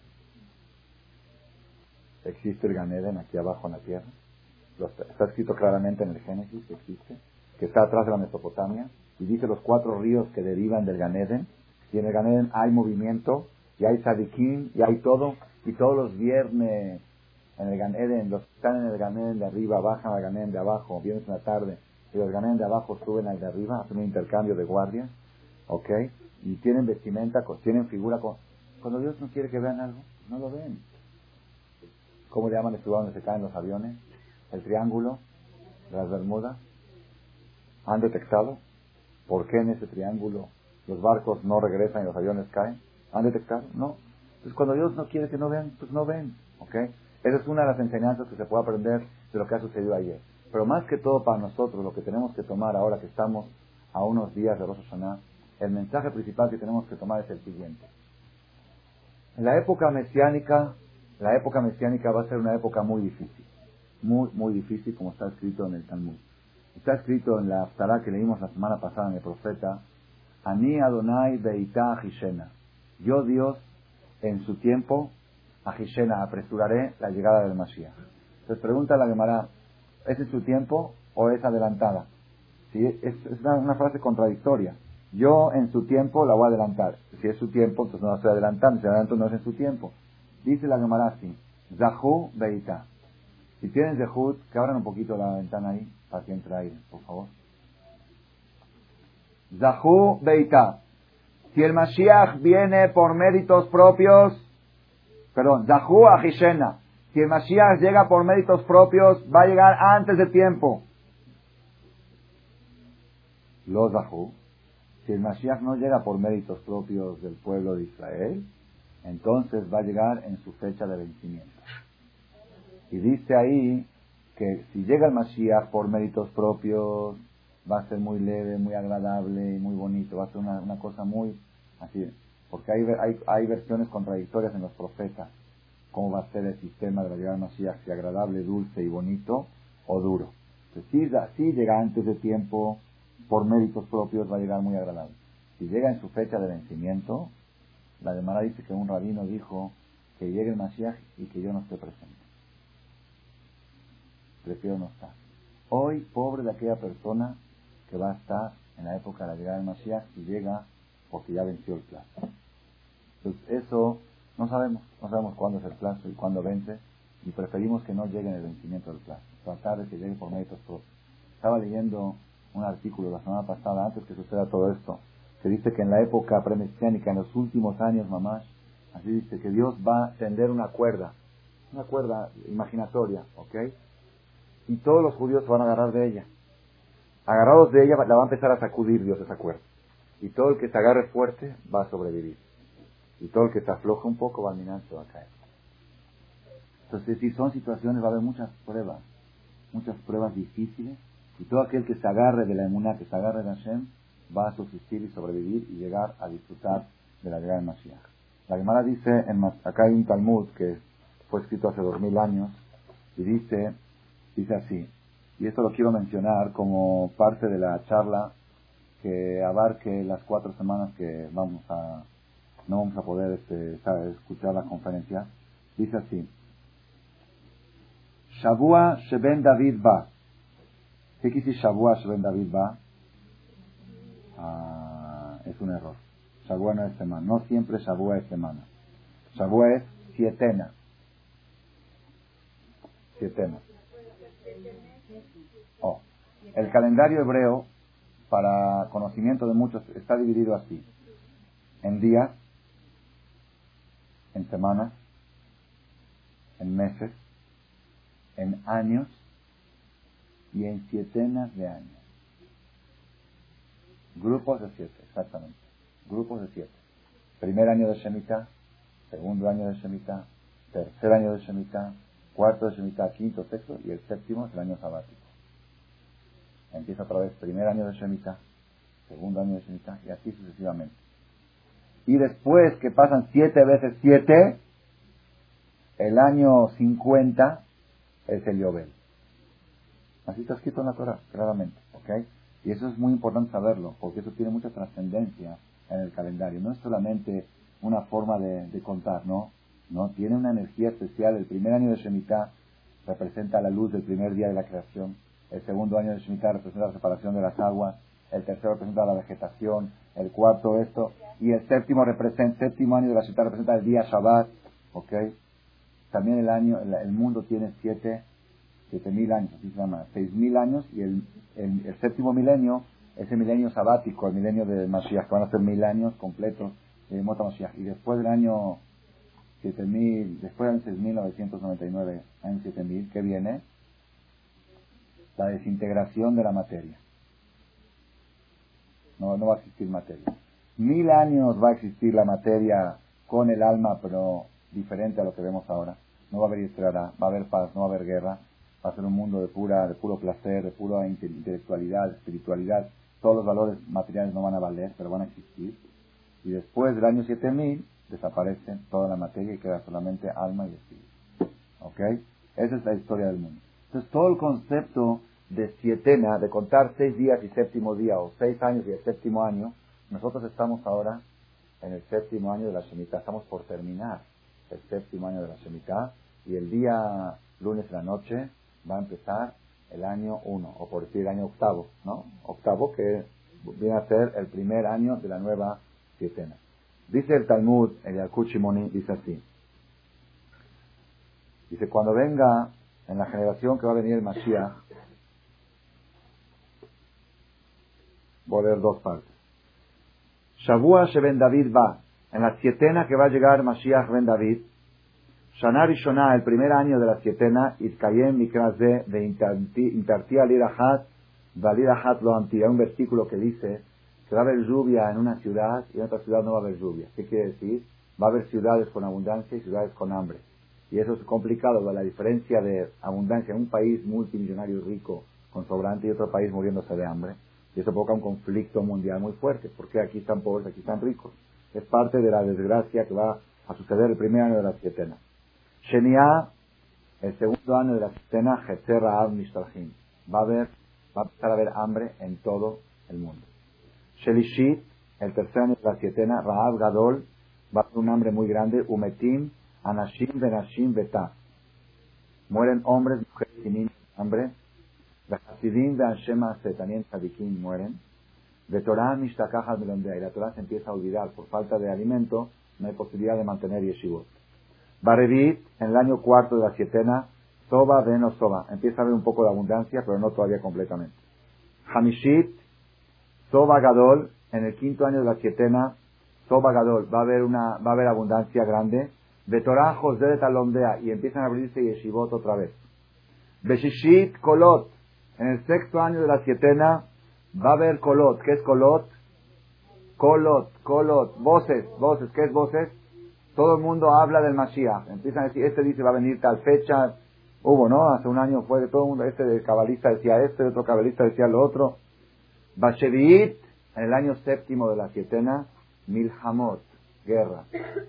[SPEAKER 1] ¿Existe el Gan Eden aquí abajo en la tierra? Está escrito claramente en el Génesis que existe, que está atrás de la Mesopotamia, y dice los 4 ríos que derivan del Gan Eden, y en el Gan Eden hay movimiento, y hay tzadikim, y hay todo, y todos los viernes en el Gan Eden, los que están en el Gan Eden de arriba bajan al Gan Eden de abajo, viernes en la tarde, y los Gan Eden de abajo suben al de arriba, hacen un intercambio de guardias, y tienen vestimenta, tienen figura, cuando Dios no quiere que vean algo, no lo ven. ¿Cómo le llaman el lugar donde se caen los aviones? El triángulo de las Bermudas. ¿Han detectado por qué en ese triángulo los barcos no regresan y los aviones caen? ¿Han detectado? No. Entonces cuando Dios no quiere que no vean, pues no ven. Esa es una de las enseñanzas que se puede aprender de lo que ha sucedido ayer. Pero más que todo para nosotros, lo que tenemos que tomar ahora que estamos a unos días de Rosh Hashanah, el mensaje principal que tenemos que tomar es el siguiente. La época mesiánica va a ser una época muy difícil. Muy, muy difícil, como está escrito en el Talmud. Está escrito en la Haftará que leímos la semana pasada en el profeta, Ani Adonai Beitá Ajishena. Yo, Dios, en su tiempo, Ajishena, apresuraré la llegada del Mashiach. Entonces pregunta la Gemara, ¿es en su tiempo o es adelantada? ¿Sí? Es una frase contradictoria. Yo en su tiempo la voy a adelantar. Si es su tiempo, entonces no la estoy adelantando. Si adelanto, no es en su tiempo. Dice la Gemara así, Zahu Beitá. Si tienen Zehut, que abran un poquito la ventana ahí para que entre aire, por favor. Zahu Beitá. Si el Mashiach viene por méritos propios, Zahu Ajishena. Si el Mashiach llega por méritos propios, va a llegar antes de tiempo. Lo Zahu. Si el Mashiach no llega por méritos propios del pueblo de Israel, entonces va a llegar en su fecha de vencimiento. Y dice ahí que si llega el Mashiach por méritos propios, va a ser muy leve, muy agradable y muy bonito. Va a ser una cosa muy así. Porque hay versiones contradictorias en los profetas. ¿Cómo va a ser el sistema de la llegada del Mashiach? Si agradable, dulce y bonito o duro. Entonces, si llega antes de tiempo, por méritos propios, va a llegar muy agradable. Si llega en su fecha de vencimiento, la Gemara dice que un rabino dijo que llegue el Mashiach y que yo no esté presente. Prefiero no estar. Hoy, pobre de aquella persona que va a estar en la época de la llegada del Mashiach y llega porque ya venció el plazo. Entonces, eso no sabemos cuándo es el plazo y cuándo vence, y preferimos que no llegue en el vencimiento del plazo. Tratar de que llegue por méritos propios. Estaba leyendo un artículo la semana pasada, antes que suceda todo esto, que dice que en la época premesiánica, en los últimos años mamás, así dice que Dios va a tender una cuerda imaginatoria, ¿ok? Y todos los judíos se van a agarrar de ella. Agarrados de ella, la va a empezar a sacudir Dios esa cuerda. Y todo el que se agarre fuerte va a sobrevivir. Y todo el que se afloje un poco va a mirar, se va a caer. Entonces, si son situaciones, va a haber muchas pruebas difíciles, y todo aquel que se agarre de la emuná, que se agarre de Hashem, va a subsistir y sobrevivir y llegar a disfrutar de la llegada del Mashiach. La Gemara dice, acá hay un Talmud que fue escrito hace 2000 años, y dice así, y esto lo quiero mencionar como parte de la charla que abarque las 4 semanas que no vamos a poder escuchar la conferencia. Dice así: Shavua Sheben David Ba. ¿Qué quiere decir Shavua Sheben David Ba? Es un error. Shavua no es semana. No siempre Shavua es semana. Shavua es sietena. El calendario hebreo, para conocimiento de muchos, está dividido así: en días, en semanas, en meses, en años y en sietenas de años. Grupos de 7, exactamente. Grupos de 7. Primer año de Shemitah, segundo año de Shemitah, tercer año de Shemitah, cuarto de Shemitah, quinto, sexto, y el séptimo es el año sabático. Empieza otra vez primer año de Shemitah, segundo año de Shemitah, y así sucesivamente. Y después que pasan 7 veces 7, el año 50 es el Yobel. Así está escrito en la Torah, claramente, ¿ok? Y eso es muy importante saberlo, porque eso tiene mucha trascendencia en el calendario. No es solamente una forma de contar, ¿no? No, tiene una energía especial. El primer año de Shemitah representa la luz del primer día de la creación. El segundo año de Shemitah representa la separación de las aguas. El tercero representa la vegetación. El cuarto esto. Y el séptimo año de la Shemitah representa el día Shabbat, ¿ok? También el mundo tiene 7.000 años, así se llama, 6.000 años, y el séptimo milenio es el milenio sabático, el milenio de Mashiach, que van a ser 1.000 años completos de Mota Mashiach. Y después del año 7.000, después del 6.999, año 7.000, ¿qué viene? La desintegración de la materia. No va a existir materia. 1.000 años va a existir la materia con el alma, pero diferente a lo que vemos ahora. No va a haber Yetzirah, va a haber paz, no va a haber guerra. Va a ser un mundo de puro placer, de pura intelectualidad, espiritualidad. Todos los valores materiales no van a valer, pero van a existir. Y después del año 7.000 desaparece toda la materia y queda solamente alma y espíritu. ¿Ok? Esa es la historia del mundo. Entonces todo el concepto de sietena, de contar 6 días y séptimo día, o 6 años y el séptimo año, nosotros estamos ahora en el séptimo año de la Shemitah. Estamos por terminar el séptimo año de la Shemitah, y el día lunes en la noche va a empezar el año 1, o por decir el año octavo, ¿no? Octavo, que viene a ser el primer año de la nueva sietena. Dice el Talmud, el Yalkut Shimoni, dice así. Dice, cuando venga en la generación que va a venir el Mashiach, voy a leer 2 partes. Shavua Sheben David va, en la sietena que va a llegar Mashiach ben David, Shana Rishona, el primer año de la sietena, Itkayem Mikrazeh de Intarti Alirahat Valida Hatlo Anti, hay un versículo que dice que va a haber lluvia en una ciudad y en otra ciudad no va a haber lluvia. ¿Qué quiere decir? Va a haber ciudades con abundancia y ciudades con hambre. Y eso es complicado, la diferencia de abundancia en un país multimillonario y rico con sobrante y otro país muriéndose de hambre. Y eso provoca un conflicto mundial muy fuerte, porque aquí están pobres, aquí están ricos. Es parte de la desgracia que va a suceder el primer año de la sietena. Sheniá, el segundo año de la sietena, Hetzer Rahav Mishtalhin. Va a empezar a haber hambre en todo el mundo. Shelishit, el tercer año de la sietena, Rahav Gadol, va a haber un hambre muy grande, Umetim, Anashim, Benashim, Betah. Mueren hombres, mujeres y niños de hambre. Hasidim, Beanshema, Setanien, Tzadikim mueren. De Torah, Mishtakajat, Melondea. Y la Torah se empieza a olvidar por falta de alimento, no hay posibilidad de mantener yeshivot. Barevit, en el año cuarto de la sietena, Soba, Beno, Soba. Empieza a haber un poco de abundancia, pero no todavía completamente. Hamishit, Soba Gadol, en el quinto año de la sietena, Soba Gadol, va a haber abundancia grande. De Torah, José de Talondea, y empiezan a abrirse yeshivot otra vez. Beshishit, Kolot, en el sexto año de la sietena, va a haber Kolot. ¿Qué es Kolot? Kolot, voces, ¿qué es voces? Todo el mundo habla del Mashiach. Empiezan a decir, este dice va a venir tal fecha. Hubo, ¿no? Hace un año fue de todo el mundo, este cabalista decía esto, otro cabalista decía lo otro. Basheviit, en el año séptimo de la sietena, Milhamot, guerra.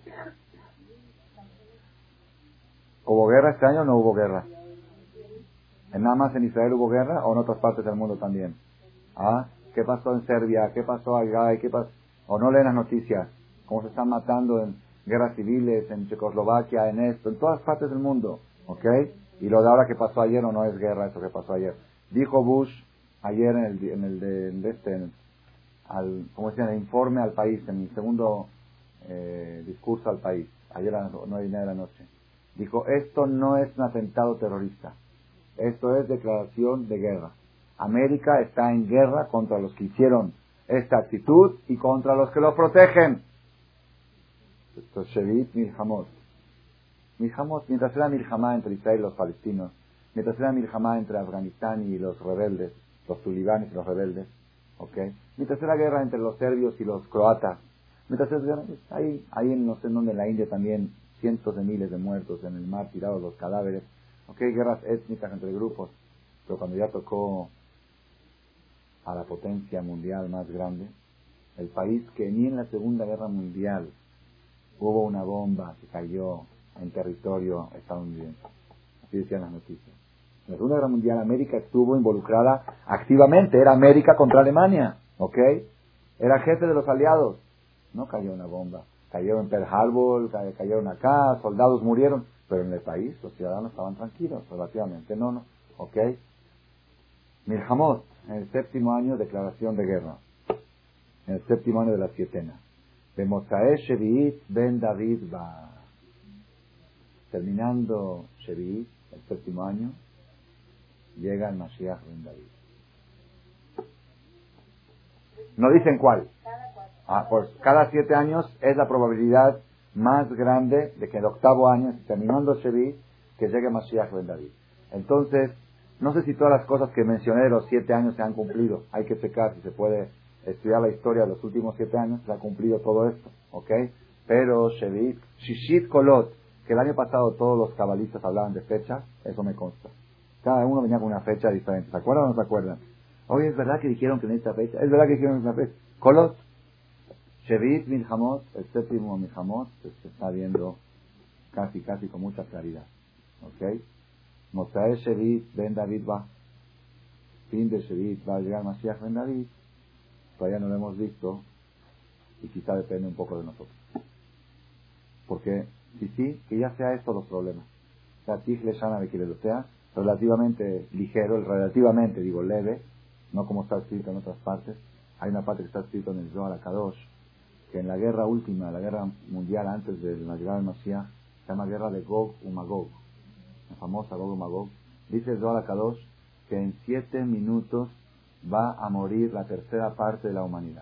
[SPEAKER 1] ¿Hubo guerra este año o no hubo guerra? ¿Nada más en Israel hubo guerra o en otras partes del mundo también? ¿Ah? ¿Qué pasó en Serbia? ¿Qué pasó allá? ¿Qué pasó? ¿O no leen las noticias? ¿Cómo se están matando en guerras civiles, en Checoslovaquia, en esto, en todas partes del mundo? ¿Ok? Y lo de ahora que pasó ayer o no es guerra, eso que pasó ayer. Dijo Bush ayer ¿cómo se llama? El informe al país, en el segundo discurso al país, ayer a las 9:30 de la noche. Dijo, esto no es un atentado terrorista. Esto es declaración de guerra. América está en guerra contra los que hicieron esta actitud y contra los que lo protegen. Esto es Shevit Milhamot. Milhamot, mientras era Milhamá entre Israel y los palestinos, mientras era Milhamá entre Afganistán y los rebeldes, los tulibanes y los rebeldes, ¿ok? Mientras era guerra entre los serbios y los croatas, mientras era ahí en no sé en dónde, en la India también, cientos de miles de muertos en el mar, tirados los cadáveres, ¿ok? Guerras étnicas entre grupos, pero cuando ya tocó a la potencia mundial más grande, el país que ni en la Segunda Guerra Mundial hubo una bomba que cayó en territorio estadounidense. Así decían las noticias. En la Segunda Guerra Mundial América estuvo involucrada activamente, era América contra Alemania, ¿ok? Era jefe de los aliados. No cayó una bomba. Cayeron en Pearl Harbor, cayeron acá, soldados murieron, pero en el país los ciudadanos estaban tranquilos, relativamente, no, ¿ok? Milhamot, en el séptimo año, declaración de guerra. En el séptimo año de la sietena. De Mosae Shevi'it ben David va. Terminando Shevi'it, el séptimo año, llega el Mashiach ben David. No dicen cuál. Pues cada 7 años es la probabilidad más grande de que el octavo año, terminando Shevi'it, que llegue Mashiach ben David. Entonces, no sé si todas las cosas que mencioné de los 7 años se han cumplido. Hay que checar si se puede estudiar la historia de los últimos 7 años, se ha cumplido todo esto, ¿ok? Pero Shevi'it, Shishit Kolot, que el año pasado todos los cabalistas hablaban de fechas, eso me consta. Cada uno venía con una fecha diferente. ¿Se acuerdan o no se acuerdan? Oye, ¿es verdad que dijeron que en esta fecha? ¿Es verdad que dijeron en esta fecha? Kolot, Shevi'it Milhamot, el séptimo Milhamot, se está viendo casi con mucha claridad, ¿ok? Mosae Shevi'it ben David va. Fin de Shevi'it va a llegar Mashiach ben David. Todavía no lo hemos visto y quizá depende un poco de nosotros. Porque si sí, que ya sea esto los problemas. O sea, Tichle Shana de que lo sea relativamente ligero, relativamente digo leve, no como está escrito en otras partes. Hay una parte que está escrito en el Zohar HaKadosh, que en la guerra última, la guerra mundial antes de la llegada del Mashiach, se llama guerra de Gog y Magog. La famosa Gog y Magog. Dice el Zohar HaKadosh que en 7 minutos va a morir la tercera parte de la humanidad.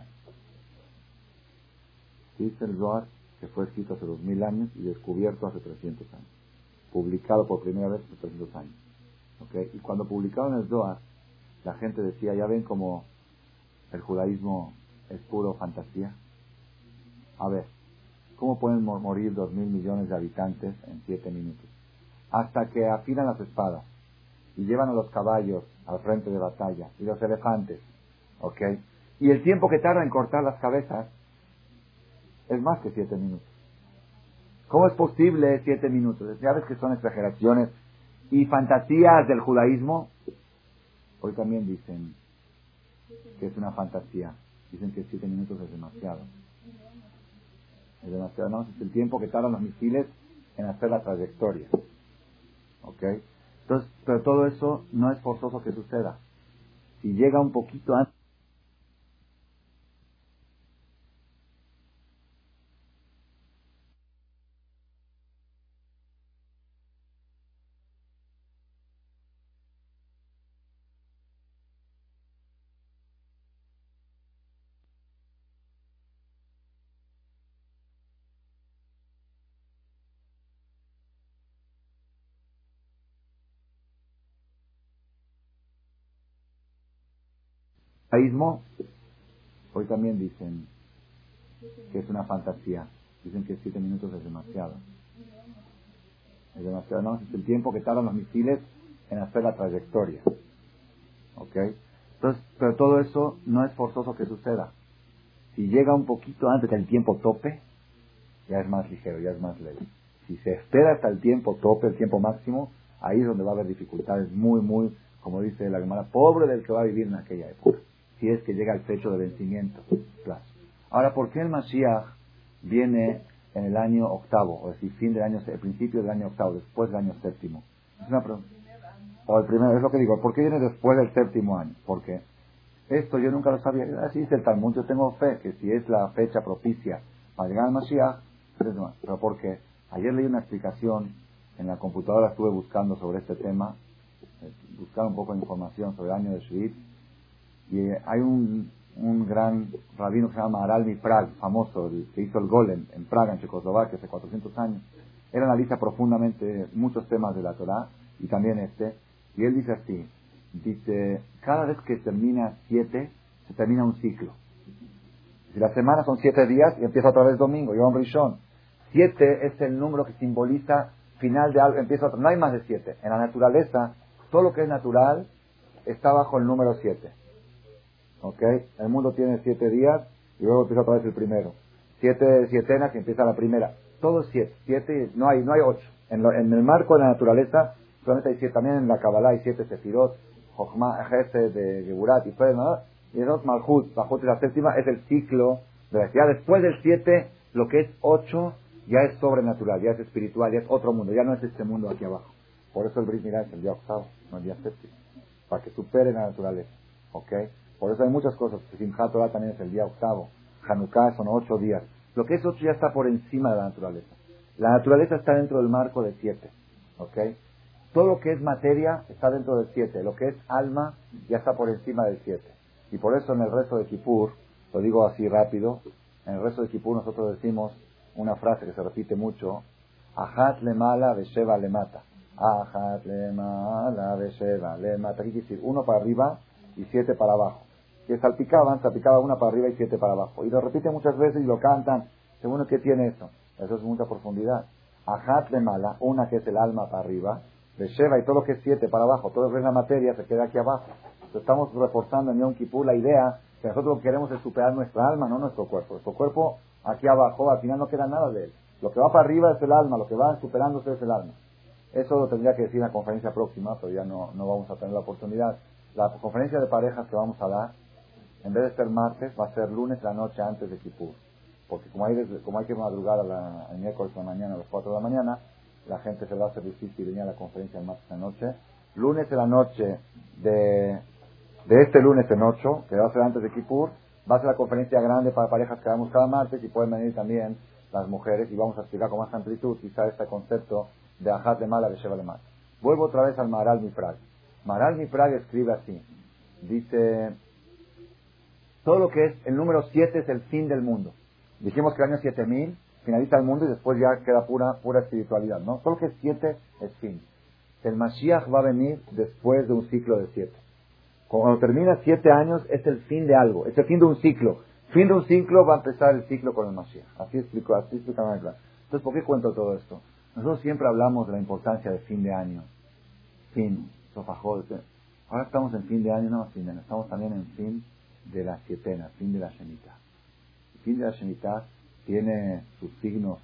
[SPEAKER 1] Dice el Zohar que fue escrito hace 2000 años y descubierto hace 300 años. Publicado por primera vez hace 300 años. ¿Okay? Y cuando publicaron el Zohar la gente decía, ya ven como el judaísmo es puro fantasía. A ver, ¿cómo pueden morir 2.000 millones de habitantes en 7 minutos? Hasta que afilan las espadas y llevan a los caballos al frente de batalla y los elefantes, ¿ok? Y el tiempo que tarda en cortar las cabezas es más que 7 minutos. ¿Cómo es posible 7 minutos? Ya ves que son exageraciones y fantasías del judaísmo. Hoy también dicen que es una fantasía. Dicen que 7 minutos es demasiado. Es demasiado, ¿no? Es el tiempo que tardan los misiles en hacer la trayectoria. ¿Ok? Entonces, pero todo eso no es forzoso que suceda. Si llega un poquito antes. Judaísmo, hoy también dicen que es una fantasía. Dicen que 7 minutos es demasiado. Es demasiado, ¿no? Es el tiempo que tardan los misiles en hacer la trayectoria. ¿Ok? Entonces, pero todo eso no es forzoso que suceda. Si llega un poquito antes del tiempo tope, ya es más ligero, ya es más leve. Si se espera hasta el tiempo tope, el tiempo máximo, ahí es donde va a haber dificultades muy, como dice la Gemara, pobre del que va a vivir en aquella época. Si es que llega el fecho de vencimiento. Claro. Ahora, ¿por qué el Mashiach viene en el año octavo? O decir, fin del año, el principio del año octavo, después del año séptimo. Es una pregunta. O el primero, es lo que digo. ¿Por qué viene después del séptimo año? ¿Por qué? Esto yo nunca lo sabía. Así dice el Talmud. Yo tengo fe que si es la fecha propicia para llegar al Mashiach, pero ¿por qué? Ayer leí una explicación en la computadora, estuve buscando sobre este tema, buscar un poco de información sobre el año de Shvit, y hay un gran rabino que se llama Maharal Miprag, famoso, que hizo el Golem en Praga, en Checoslovaquia, hace 400 años. Él analiza profundamente muchos temas de la Torah, y también y él dice así, dice, cada vez que termina 7, se termina un ciclo. Si la semana son 7 días, y empieza otra vez domingo, Yom Rishon. 7 es el número que simboliza final de algo, empieza otro, no hay más de 7. En la naturaleza, todo lo que es natural está bajo el número 7. ¿Ok? El mundo tiene 7 días y luego empieza otra vez el primero. 7 sietenas que empieza la primera. Todo es 7. 7 no hay 8. En el marco de la naturaleza solamente hay 7. También en la Kabbalah hay 7 sefirot, Jochma, Gesed, de Geburat y Fred, y entonces Malchut, Malchut es la séptima, es el ciclo de la ya después del 7, lo que es 8 ya es sobrenatural, ya es espiritual, ya es otro mundo, ya no es este mundo aquí abajo. Por eso el Brit Milá es el día octavo, no el día séptimo, para que supere la naturaleza. ¿Ok? Por eso hay muchas cosas. Simchat Torah también es el día octavo. Hanukkah son 8 días. Lo que es 8 ya está por encima de la naturaleza. La naturaleza está dentro del marco de 7. ¿Ok? Todo lo que es materia está dentro del 7. Lo que es alma ya está por encima del 7. Y por eso en el rezo de Kippur, lo digo así rápido, en el rezo de Kippur nosotros decimos una frase que se repite mucho, Ahat lemala vesheva lemata. Ahat lemala vesheva lemata. ¿Qué quiere decir? 1 para arriba y 7 para abajo. Que salpicaba 1 para arriba y 7 para abajo. Y lo repiten muchas veces y lo cantan. Según ¿qué tiene eso? Eso es mucha profundidad. Ajat de mala, una que es el alma para arriba, de Sheva y todo lo que es 7 para abajo, todo lo que es la materia se queda aquí abajo. Entonces estamos reforzando en Yom Kippur la idea que nosotros lo que queremos es superar nuestra alma, no nuestro cuerpo. Nuestro cuerpo aquí abajo, al final no queda nada de él. Lo que va para arriba es el alma, lo que va superándose es el alma. Eso lo tendría que decir en la conferencia próxima, pero ya no vamos a tener la oportunidad. La conferencia de parejas que vamos a dar, en vez de ser martes, va a ser lunes la noche antes de Kippur. Porque como hay que madrugar el miércoles de la mañana, a las 4 de la mañana, la gente se va a hacer difícil venir a la conferencia el martes en la noche. Lunes en la noche de este lunes en 8, que va a ser antes de Kippur, va a ser la conferencia grande para parejas que damos cada martes y pueden venir también las mujeres y vamos a explicar con más amplitud quizá este concepto de Ajat de Mala, de Sheva de Mala. Vuelvo otra vez al Maharal Miprag. Maharal Miprag escribe así, dice, todo lo que es el número 7 es el fin del mundo. Dijimos que el año 7000 finaliza el mundo y después ya queda pura espiritualidad, ¿no? Todo lo que es 7 es fin. El Mashiach va a venir después de un ciclo de 7. Cuando termina 7 años es el fin de algo, es el fin de un ciclo. Fin de un ciclo va a empezar el ciclo con el Mashiach. Así explica Manuel. Entonces, ¿por qué cuento todo esto? Nosotros siempre hablamos de la importancia de fin de año. Fin, sofajol. Ahora estamos en fin de año, no fin de año. Estamos también en fin de la sietena, fin de la Shemitah. El fin de la Shemitah tiene sus signos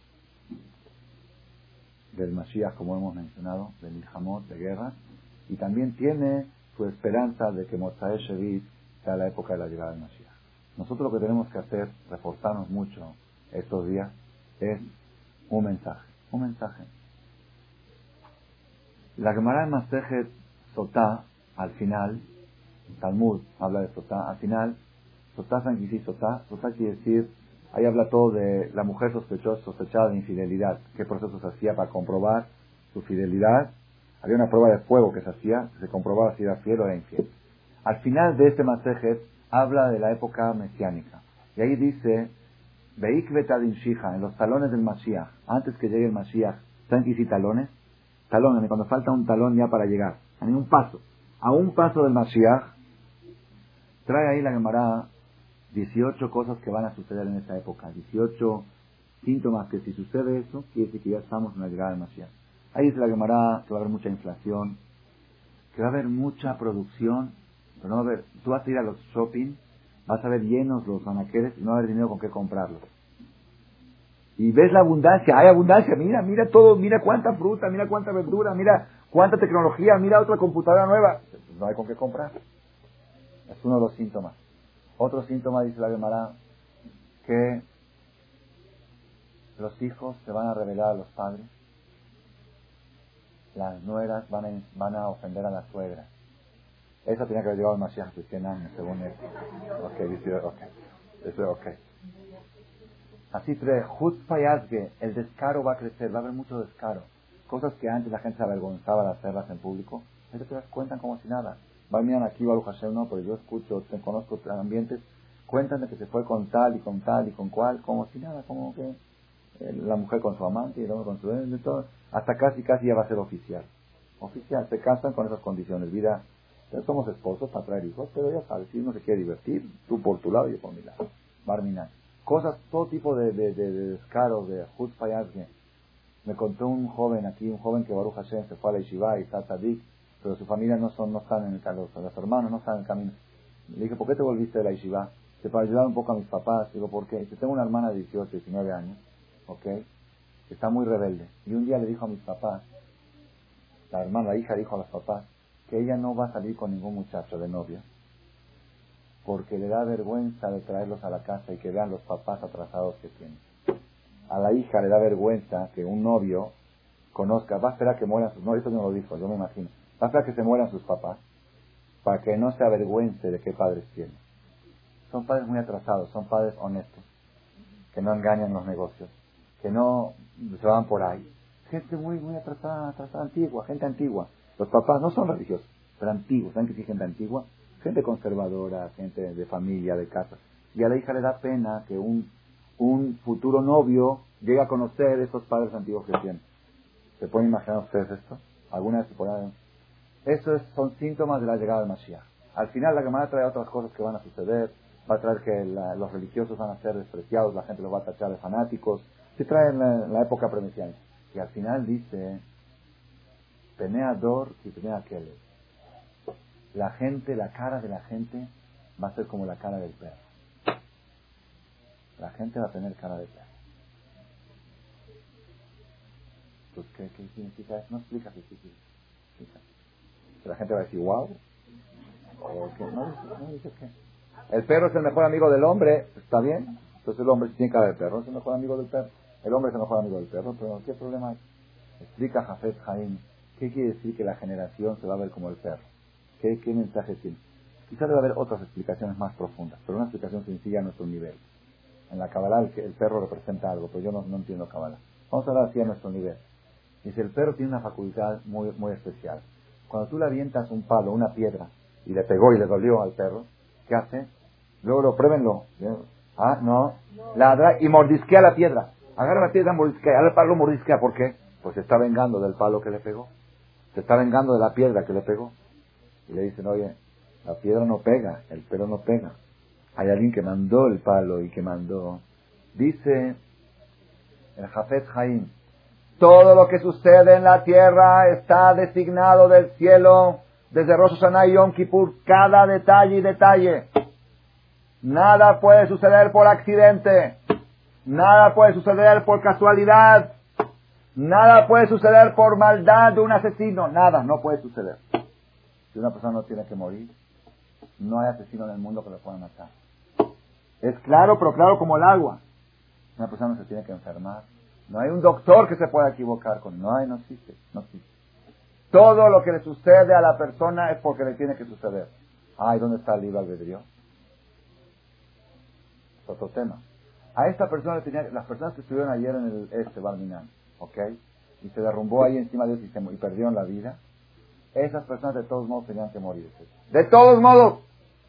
[SPEAKER 1] del Mashiach, como hemos mencionado, de Milhamot, de guerra, y también tiene su esperanza de que Motzai Shevit sea la época de la llegada del Mashiach. Nosotros lo que tenemos que hacer, reforzarnos mucho estos días, es un mensaje. Un mensaje. La Gemara de Masejet Sotá, al final, Talmud habla de Sotá, al final, Sotá Sanquisí Sotá, Sotá quiere decir, ahí habla todo de la mujer sospechada de infidelidad, qué procesos hacía para comprobar su fidelidad. Había una prueba de fuego que se hacía, se comprobaba si era fiel o era infiel. Al final de este Masejet, habla de la época mesiánica. Y ahí dice, Beik betadin shija, en los talones del Mashiach, antes que llegue el Mashiach, ¿saben qué dice talones? Talones, cuando falta un talón ya para llegar, a un paso del Mashiach, trae ahí la Gemara 18 cosas que van a suceder en esa época, 18 síntomas que si sucede eso, quiere decir que ya estamos en la llegada del Mashiach. Ahí dice la Gemara que va a haber mucha inflación, que va a haber mucha producción, pero no va a haber, tú vas a ir a los shopping, vas a ver llenos los anaqueles y no va a haber dinero con qué comprarlos. Y ves la abundancia, hay abundancia, mira todo, mira cuánta fruta, mira cuánta verdura, mira cuánta tecnología, mira otra computadora nueva. Pues no hay con qué comprar. Es uno de los síntomas. Otro síntoma, dice la Gemara, que los hijos se van a rebelar a los padres, las nueras van a ofender a la suegra. Eso tenía que haber llegado al Mashiach de 100 años, según él. Ok. Así trae, el descaro va a crecer, va a haber mucho descaro. Cosas que antes la gente se avergonzaba de hacerlas en público, eso te las cuentan como si nada. Miran aquí, Baruch Hashem, no, pero yo escucho, conozco ambientes, cuentan de que se fue con tal y con tal y con cual, como si nada, como que la mujer con su amante y el hombre con su de todo, hasta casi ya va a ser oficial. Oficial, se casan con esas condiciones, vida, somos esposos para traer hijos, pero ya sabes, si uno se quiere divertir, tú por tu lado y yo por mi lado. Barminan. Cosas, todo tipo de descaros, de Hutzpayazge. Me contó un joven que Baruch Hashem se fue a la Yeshiva y está tzadik, pero su familia no están en el camino, los hermanos no están en el camino. Le dije, ¿por qué te volviste de la Yeshiva? Dice, para ayudar un poco a mis papás. Digo, ¿por qué? Dice, tengo una hermana de 18, 19 años, que está muy rebelde. Y un día le dijo a mis papás, la hija dijo a los papás, que ella no va a salir con ningún muchacho de novia, porque le da vergüenza de traerlos a la casa y que vean los papás atrasados que tienen. A la hija le da vergüenza que un novio conozca, va a esperar que mueran sus novios, eso no lo dijo, yo me imagino, va a esperar que se mueran sus papás, para que no se avergüence de qué padres tiene. Son padres muy atrasados, son padres honestos, que no engañan los negocios, que no se van por ahí. Gente muy atrasada, gente antigua. Los papás no son religiosos, pero antiguos. ¿Saben qué es gente antigua? Gente conservadora, gente de familia, de casa. Y a la hija le da pena que un futuro novio llegue a conocer esos padres antiguos que tienen. ¿Se pueden imaginar ustedes esto? ¿Alguna vez se pueden? Son síntomas de la llegada del Mashiach. Al final la Gemara trae otras cosas que van a suceder. Va a traer que los religiosos van a ser despreciados, la gente los va a tachar de fanáticos. Se trae en la época premesiánica. Y al final dice, Penea Dor y Penea Kelly. La cara de la gente va a ser como la cara del perro. La gente va a tener cara de perro. Pues, ¿qué significa eso? No explica qué significa. La gente va a decir, wow. O que no dice qué. El perro es el mejor amigo del hombre, está bien. Entonces el hombre tiene cara de perro, es el mejor amigo del perro. El hombre es el mejor amigo del perro, pero ¿qué problema hay? Explica Jafet Haim, ¿qué quiere decir que la generación se va a ver como el perro? ¿Qué mensaje tiene? Quizás debe haber otras explicaciones más profundas, pero una explicación sencilla a nuestro nivel. En la Kabbalah el perro representa algo, pero yo no entiendo Kabbalah. Vamos a hablar así a nuestro nivel. Dice, el perro tiene una facultad muy especial. Cuando tú le avientas un palo, una piedra, y le pegó y le dolió al perro, ¿qué hace? Luego pruébenlo. No. Ladra y mordisquea la piedra. Agarra la piedra, mordisquea. Al palo mordisquea. ¿Por qué? Pues se está vengando del palo que le pegó. Se está vengando de la piedra que le pegó. Y le dicen, oye, La piedra no pega, el pelo no pega. Hay alguien que mandó el palo y que mandó. Dice el Jafet Haim, todo lo que sucede en la tierra está designado del cielo desde Rosh Hashanah y Yom Kippur, cada detalle y detalle. Nada puede suceder por accidente, nada puede suceder por casualidad, nada puede suceder por maldad de un asesino, nada, no puede suceder. Si una persona no tiene que morir, no hay asesino en el mundo que lo pueda matar. Es claro, pero claro como el agua. Una persona no se tiene que enfermar. No hay un doctor que se pueda equivocar con. No existe. Todo lo que le sucede a la persona es porque le tiene que suceder. ¿Y dónde está el libre albedrío? Es otro tema. A esta persona las personas que estuvieron ayer en el Barminan, ¿ok? Y se derrumbó ahí encima de Dios y perdieron la vida. Esas personas de todos modos tenían que morir. De todos modos,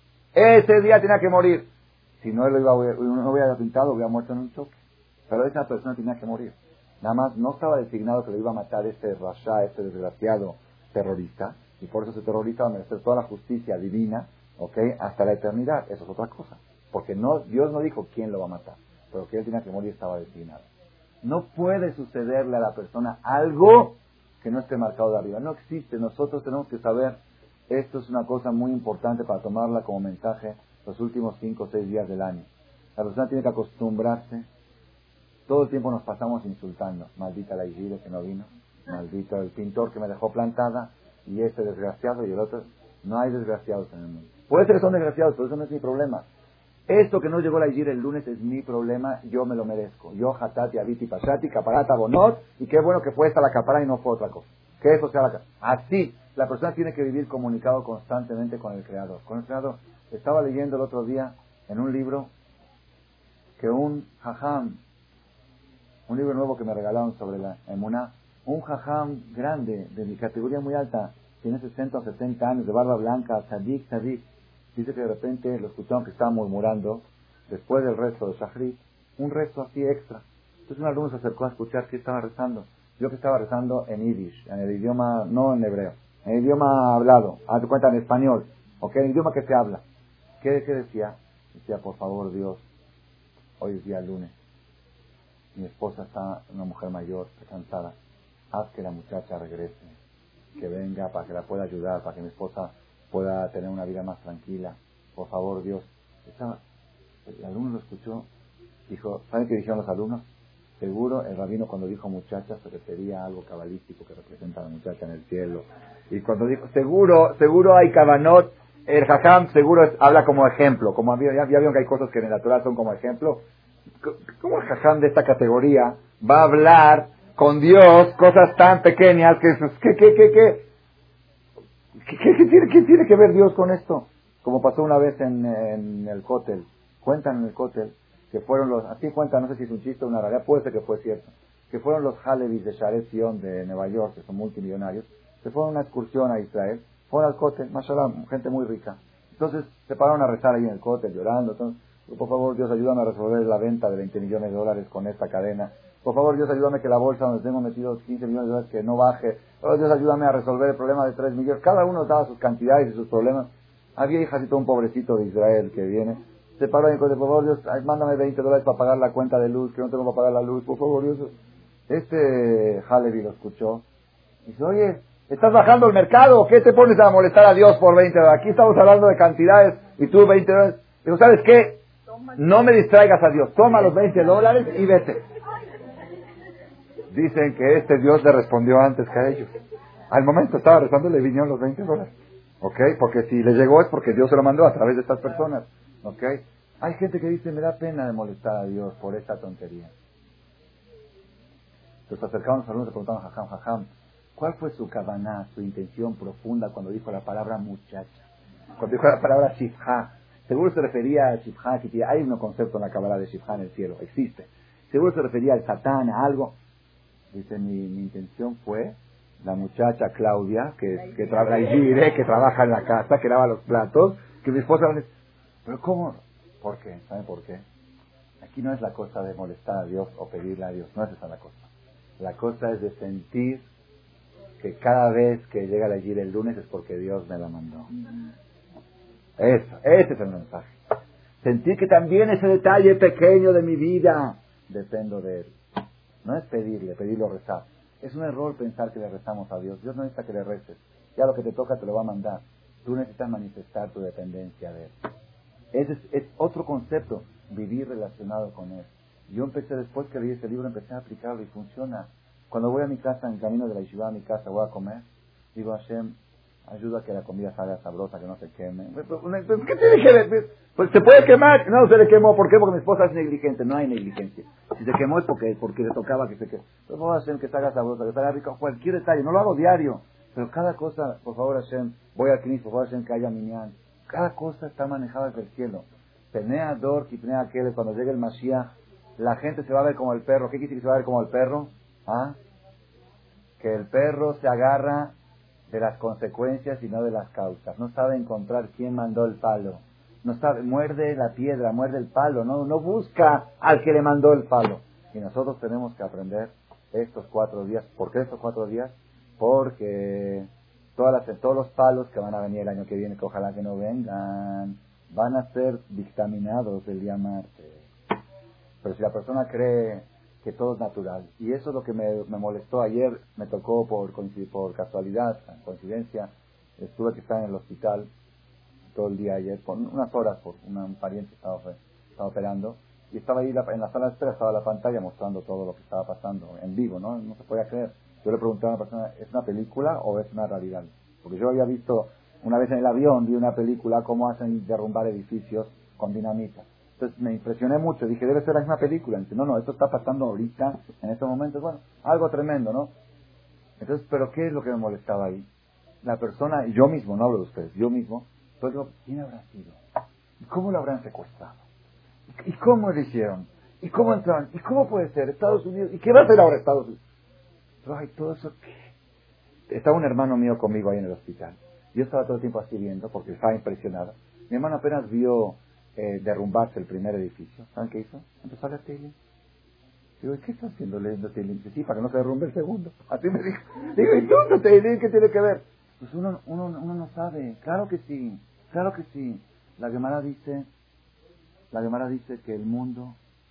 [SPEAKER 1] ese día tenía que morir. Si no, no hubiera pintado, hubiera muerto en un choque. Pero esa persona tenía que morir. Nada más no estaba designado que lo iba a matar este rasha, este desgraciado terrorista. Y por eso ese terrorista va a merecer toda la justicia divina, ¿ok? Hasta la eternidad. Eso es otra cosa. Porque Dios no dijo quién lo va a matar. Pero que él tenía que morir estaba designado. No puede sucederle a la persona algo que no esté marcado de arriba. No existe. Nosotros tenemos que saber, esto es una cosa muy importante para tomarla como mensaje los últimos 5 o 6 días del año. La persona tiene que acostumbrarse. Todo el tiempo nos pasamos insultando. Maldita la Igire que no vino. Maldito el pintor que me dejó plantada. Y este desgraciado y el otro. No hay desgraciados en el mundo. Puede ser que son desgraciados, pero eso no es mi problema. Esto que no llegó la Igire el lunes es mi problema. Yo me lo merezco. Yo, Hatati, Abiti, Pashati, Caparata, Bonot. Y qué bueno que fue esta la capara y no fue otra cosa. Que eso sea la capara. Así, la persona tiene que vivir comunicado constantemente con el Creador. Con el Creador. Estaba leyendo el otro día en un libro que un jajam, un libro nuevo que me regalaron sobre la emuná, un jajam grande, de mi categoría muy alta, tiene 60 o 70 años, de barba blanca, tzadik, dice que de repente lo escucharon que estaba murmurando, después del rezo de Shahrit, un rezo así extra. Entonces un alumno se acercó a escuchar qué estaba rezando. Yo que estaba rezando en Yiddish, en el idioma, no en hebreo, en el idioma hablado, haz de cuenta en español, ¿ok? En el idioma que se habla. ¿Qué decía? Decía, por favor Dios, hoy es día lunes, mi esposa está, una mujer mayor, está cansada, haz que la muchacha regrese, que venga para que la pueda ayudar, para que mi esposa pueda tener una vida más tranquila, por favor Dios. El alumno lo escuchó, dijo, ¿saben qué dijeron los alumnos? Seguro el rabino cuando dijo muchacha se refería a algo cabalístico que representa a la muchacha en el cielo. Y cuando dijo, seguro hay kavanot, el jajam seguro habla como ejemplo, como ya vieron que hay cosas que en el natural son como ejemplo. ¿Cómo el jajam de esta categoría va a hablar con Dios cosas tan pequeñas ¿qué tiene que ver Dios con esto? Como pasó una vez en el cótel, cuentan en el cótel que fueron así cuentan, no sé si es un chiste o una realidad, puede ser que fue cierto, que fueron los Halevis de Sharet Zion de Nueva York, que son multimillonarios, se fueron a una excursión a Israel, fueron al cótel, mashallah, gente muy rica. Entonces se pararon a rezar ahí en el cótel, llorando. Entonces, por favor, Dios, ayúdame a resolver la venta de $20 millones con esta cadena. Por favor, Dios, ayúdame que la bolsa donde tengo metidos $15 millones que no baje. Oh, Dios, ayúdame a resolver el problema de 3 millones. Cada uno daba sus cantidades y sus problemas. Había hijacito, un pobrecito de Israel que viene. Se paró y dijo, por favor, Dios, mándame $20 para pagar la cuenta de luz, que no tengo para pagar la luz. Por favor, Dios. Este Halevi lo escuchó. Y dice, oye, ¿estás bajando el mercado? ¿Qué te pones a molestar a Dios por $20? Aquí estamos hablando de cantidades y tú $20. Digo, ¿sabes qué? No me distraigas a Dios. Toma los $20 y vete. Dicen que este Dios le respondió antes que a ellos. Al momento estaba rezando y le vinieron los $20. ¿Ok? Porque si le llegó es porque Dios se lo mandó a través de estas personas. ¿Ok? Hay gente que dice, me da pena de molestar a Dios por esta tontería. Entonces acercaron los alumnos y preguntaron, jajam, ¿cuál fue su kavaná, su intención profunda cuando dijo la palabra muchacha? Cuando dijo la palabra shifha. Seguro se refería a shifha, que hay un concepto en la Kabbalah de shifha en el cielo, existe. Seguro se refería al satán, a algo. Dice, mi intención fue la muchacha Claudia, que trabaja en la casa, que lava los platos, que mi esposa... ¿Pero cómo? ¿Por qué? ¿Saben por qué? Aquí no es la cosa de molestar a Dios o pedirle a Dios, no es esa la cosa. La cosa es de sentir que cada vez que llega la Yira el lunes es porque Dios me la mandó. Eso, ese es el mensaje. Sentir que también ese detalle pequeño de mi vida dependo de él. No es pedirlo rezar. Es un error pensar que le rezamos a Dios. Dios no necesita que le reces. Ya lo que te toca te lo va a mandar. Tú necesitas manifestar tu dependencia de él. Ese es otro concepto, vivir relacionado con él. Yo empecé, después que leí ese libro, empecé a aplicarlo y funciona. Cuando voy a mi casa, en camino de la yeshiva a mi casa, voy a comer, digo a Hashem, ayuda a que la comida salga sabrosa, que no se queme. ¿Qué tiene que ver? Pues se puede quemar. No, se le quemó. ¿Por qué? Porque mi esposa es negligente. No hay negligencia. Si se quemó es porque le tocaba que se queme. Pero voy a hacer que salga sabrosa, que salga rica, cualquier detalle. No lo hago diario. Pero cada cosa, por favor Hashem, voy al Knis, por favor Hashem, que haya minyan. Cada cosa está manejada desde el cielo. Penea Dor, Kipnea Aquel, cuando llegue el Mashiach, la gente se va a ver como el perro. ¿Qué quiere decir que se va a ver como el perro? ¿Ah? Que el perro se agarra de las consecuencias y no de las causas. No sabe encontrar quién mandó el palo. No sabe, muerde la piedra, muerde el palo. No busca al que le mandó el palo. Y nosotros tenemos que aprender estos 4 días. ¿Por qué estos 4 días? Porque todos los palos que van a venir el año que viene, que ojalá que no vengan, van a ser dictaminados el día martes. Pero si la persona cree que todo es natural, y eso es lo que me molestó ayer, me tocó por casualidad, coincidencia, tuve que estar en el hospital todo el día ayer, por unas horas, por un pariente estaba operando, y estaba ahí en la sala de espera, estaba la pantalla mostrando todo lo que estaba pasando, en vivo, ¿no? No se podía creer. Yo le pregunté a una persona, ¿es una película o es una realidad? Porque yo había visto, una vez en el avión, vi una película, cómo hacen derrumbar edificios con dinamita. Entonces me impresioné mucho, dije, debe ser la misma película. Entonces, no, esto está pasando ahorita, en estos momentos, bueno, algo tremendo, ¿no? Entonces, ¿pero qué es lo que me molestaba ahí? La persona, y yo mismo, no hablo de ustedes, yo mismo, pues digo, ¿quién habrá sido? ¿Y cómo lo habrán secuestrado? ¿Y cómo lo hicieron? ¿Y cómo entraron? ¿Y cómo puede ser? Estados Unidos, ¿y qué va a hacer ahora Estados Unidos? Pero, ay, todo eso, ¿qué? Estaba un hermano mío conmigo ahí en el hospital. Yo estaba todo el tiempo así viendo, porque estaba impresionado. Mi hermano apenas vio derrumbarse el primer edificio. ¿Saben qué hizo? Empezó a leer Teilim. Digo, ¿qué está haciendo leyendo Teilim? Sí, para que no se derrumbe el segundo. Así me dijo. Digo, ¿y tú no Teilim qué tiene que ver? Pues uno no sabe. Claro que sí. Claro que sí. La Gemara dice que el mundo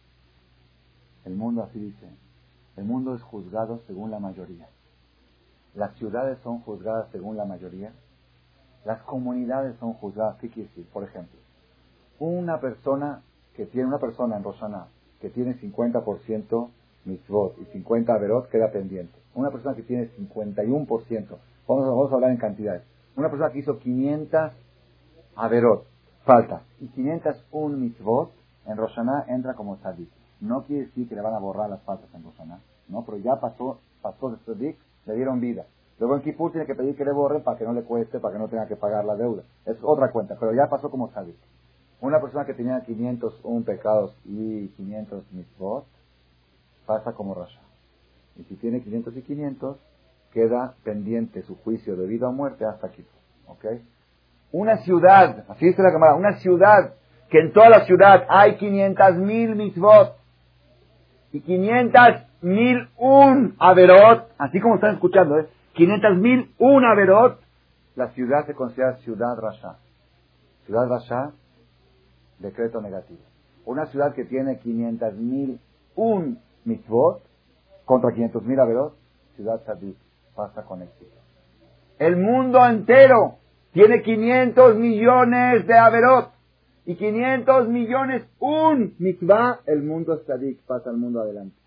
[SPEAKER 1] así dice, el mundo es juzgado según la mayoría. Las ciudades son juzgadas según la mayoría. Las comunidades son juzgadas. ¿Qué quiere decir? Por ejemplo, una persona en Rosh Hashanah que tiene 50% mitzvot y 50 averot queda pendiente. Una persona que tiene 51%, vamos a hablar en cantidades. Una persona que hizo 500 averot, falta, y 501 mitzvot, en Rosh Hashanah entra como tzadik. No quiere decir que le van a borrar las faltas en Rosh Hashanah, no, pero ya pasó de tzadik, le dieron vida. Luego en Kippur tiene que pedir que le borren para que no le cueste, para que no tenga que pagar la deuda. Es otra cuenta, pero ya pasó como tzadik. Una persona que tenía 501 pecados y 500 mitzvot, pasa como rasha. Y si tiene 500 y 500, queda pendiente su juicio de vida o muerte hasta aquí. ¿Ok? Una ciudad, así dice la Gemara, una ciudad, que en toda la ciudad hay 500,000 mitzvot y 500,001 averot, así como están escuchando, 500,001 averot, la ciudad se considera ciudad rasha. Ciudad rasha, decreto negativo. Una ciudad que tiene 500,001 mitzvot contra 500,000 averot, ciudad tzadik, pasa con éxito. El mundo entero tiene 500 millones de averot y 500 millones un mitzvah, el mundo es tzadik, pasa el mundo adelante.